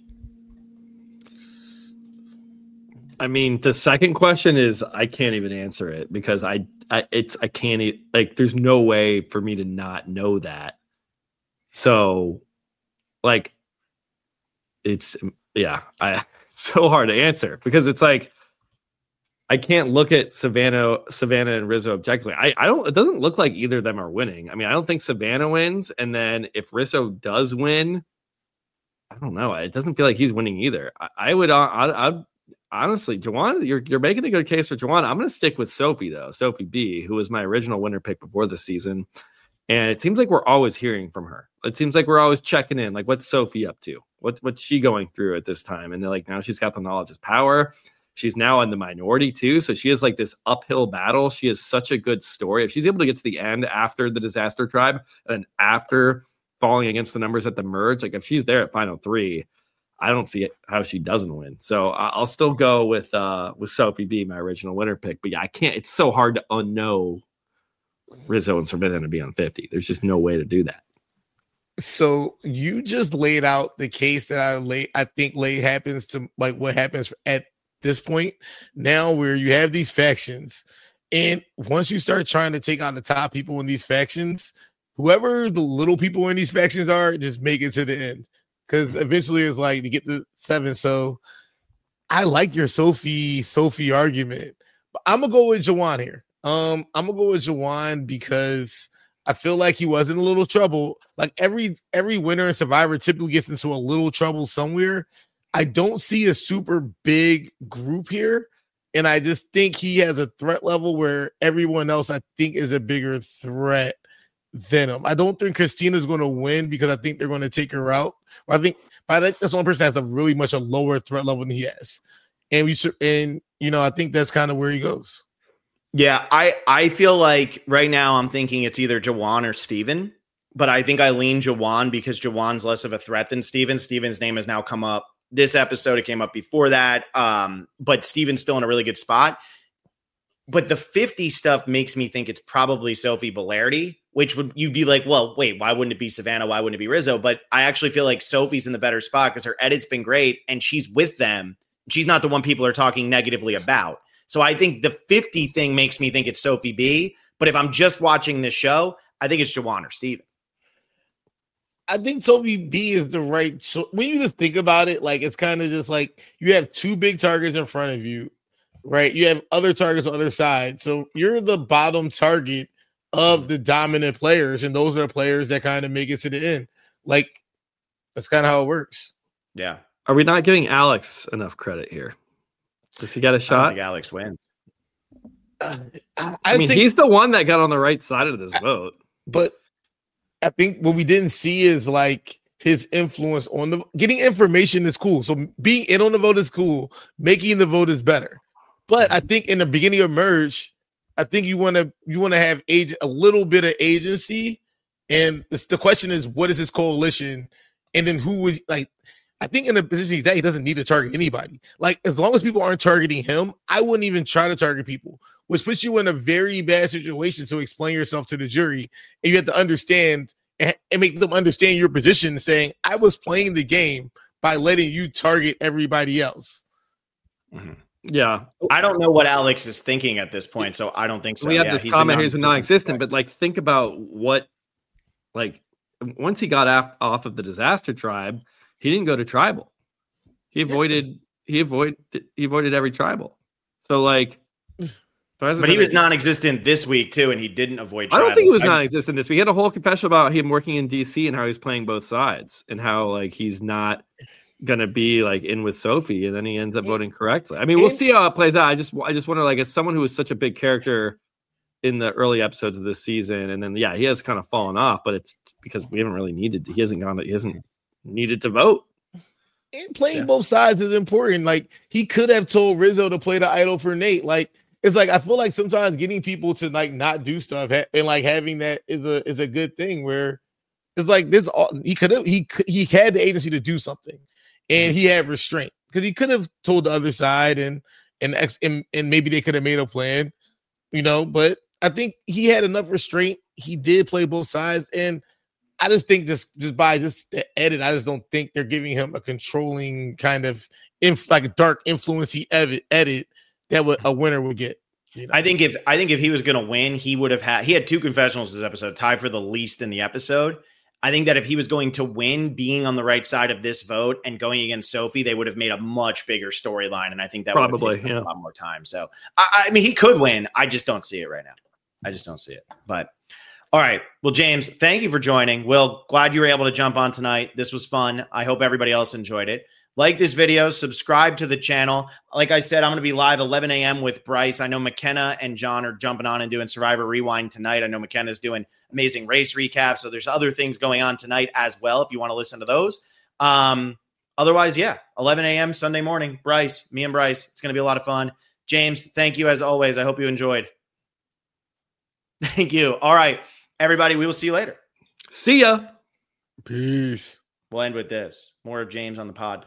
I mean, the second question is I can't even answer it because I, I it's I can't e- like there's no way for me to not know that. So like it's yeah, I it's so hard to answer because it's like I can't look at Savannah, Savannah and Rizzo objectively. I, I don't. It doesn't look like either of them are winning. I mean, I don't think Savannah wins, and then if Rizzo does win, I don't know. It doesn't feel like he's winning either. I, I would. I, I, honestly, Juwan, you're you're making a good case for Juwan. I'm going to stick with Sophie though, Sophie B, who was my original winner pick before the season, and it seems like we're always hearing from her. It seems like we're always checking in, like what's Sophie up to? What what's she going through at this time? And like now she's got the knowledge is power. She's now in the minority too. So she has like this uphill battle. She has such a good story. If she's able to get to the end after the disaster tribe and after falling against the numbers at the merge, like if she's there at final three, I don't see it, how she doesn't win. So I'll still go with, uh, with Sophie B, my original winner pick, but yeah, I can't, it's so hard to unknow Rizzo and Savannah to be on fifty. There's just no way to do that. So you just laid out the case that I lay, I think lay happens to like what happens at this point now where you have these factions, and once you start trying to take on the top people in these factions, whoever the little people in these factions are, just make it to the end, because eventually it's like to get the seven. So I like your Sophie Sophie argument, but I'm gonna go with Juwan here. Um, I'm gonna go with Juwan because I feel like he was in a little trouble. Like every every winner in Survivor typically gets into a little trouble somewhere. I don't see a super big group here, and I just think he has a threat level where everyone else I think is a bigger threat than him. I don't think Christina's going to win because I think they're going to take her out. I think by that, that's one person that has a really much a lower threat level than he has, and we should, and you know I think that's kind of where he goes. Yeah, I I feel like right now I'm thinking it's either Juwan or Steven, but I think I lean Juwan because Juwan's less of a threat than Steven. Steven's name has now come up this episode. It came up before that, um, but Steven's still in a really good spot. But the fifty stuff makes me think it's probably Sophie Bellardi, which would you'd be like, well, wait, why wouldn't it be Savannah? Why wouldn't it be Rizzo? But I actually feel like Sophie's in the better spot because her edit's been great and she's with them. She's not the one people are talking negatively about. So I think the fifty thing makes me think it's Sophie B. But if I'm just watching this show, I think it's Juwan or Steven. I think Sophie B is the right. So when you just think about it, like it's kind of just like you have two big targets in front of you, right? You have other targets on the other side. So you're the bottom target of the dominant players, and those are the players that kind of make it to the end. Like that's kind of how it works. Yeah. Are we not giving Alex enough credit here? Does he got a shot? I don't think Alex wins. Uh, I, I, I mean, think, he's the one that got on the right side of this vote. But I think what we didn't see is like his influence on the getting information is cool. So being in on the vote is cool. Making the vote is better. But I think in the beginning of merge, I think you want to you want to have age a little bit of agency. And this, the question is, what is his coalition? And then who was like, I think in the position he's at, he doesn't need to target anybody. Like as long as people aren't targeting him, I wouldn't even try to target people, which puts you in a very bad situation to explain yourself to the jury. And you have to understand and, and make them understand your position, saying, I was playing the game by letting you target everybody else. Mm-hmm. Yeah. I don't know what Alex is thinking at this point, so I don't think so. We have yeah, this comment here has been non-existent, but like think about what, like once he got off, off of the disaster tribe, he didn't go to tribal. He avoided, he avoided, he avoided every tribal. So like, but he was non-existent this week too, and he didn't avoid tribal. I don't think he was I, non-existent this week. He had a whole confession about him working in D C and how he's playing both sides and how like he's not gonna be like in with Sophie, and then he ends up voting correctly. I mean, we'll see how it plays out. I just, I just wonder, like, as someone who was such a big character in the early episodes of this season, and then yeah, he has kind of fallen off, but it's because we haven't really needed. To, he hasn't gone. He hasn't needed to vote. And playing yeah. both sides is important. Like he could have told Rizzo to play the idol for Nate. Like it's like I feel like sometimes getting people to like not do stuff ha- and like having that is a is a good thing. Where it's like this, all, he could have he he had the agency to do something, and he had restraint because he could have told the other side and and ex, and, and maybe they could have made a plan, you know. But I think he had enough restraint. He did play both sides, and I just think just just by just the edit, I just don't think they're giving him a controlling kind of inf- like a dark influencey edit, edit that would a winner would get. You know? I think if I think if he was going to win, he would have had he had two confessionals this episode, tied for the least in the episode. I think that if he was going to win, being on the right side of this vote and going against Sophie, they would have made a much bigger storyline. And I think that Probably, would have taken yeah. a lot more time. So, I, I mean, he could win. I just don't see it right now. I just don't see it. But, all right. Well, James, thank you for joining. Will, glad you were able to jump on tonight. This was fun. I hope everybody else enjoyed it. Like this video, subscribe to the channel. Like I said, I'm going to be live eleven a.m. with Bryce. I know McKenna and John are jumping on and doing Survivor Rewind tonight. I know McKenna's doing amazing race recap. So there's other things going on tonight as well if you want to listen to those. Um, otherwise, yeah, eleven a.m. Sunday morning. Bryce, me and Bryce. It's going to be a lot of fun. James, thank you as always. I hope you enjoyed. Thank you. All right, everybody, we will see you later. See ya. Peace. We'll end with this. More of James on the pod, please.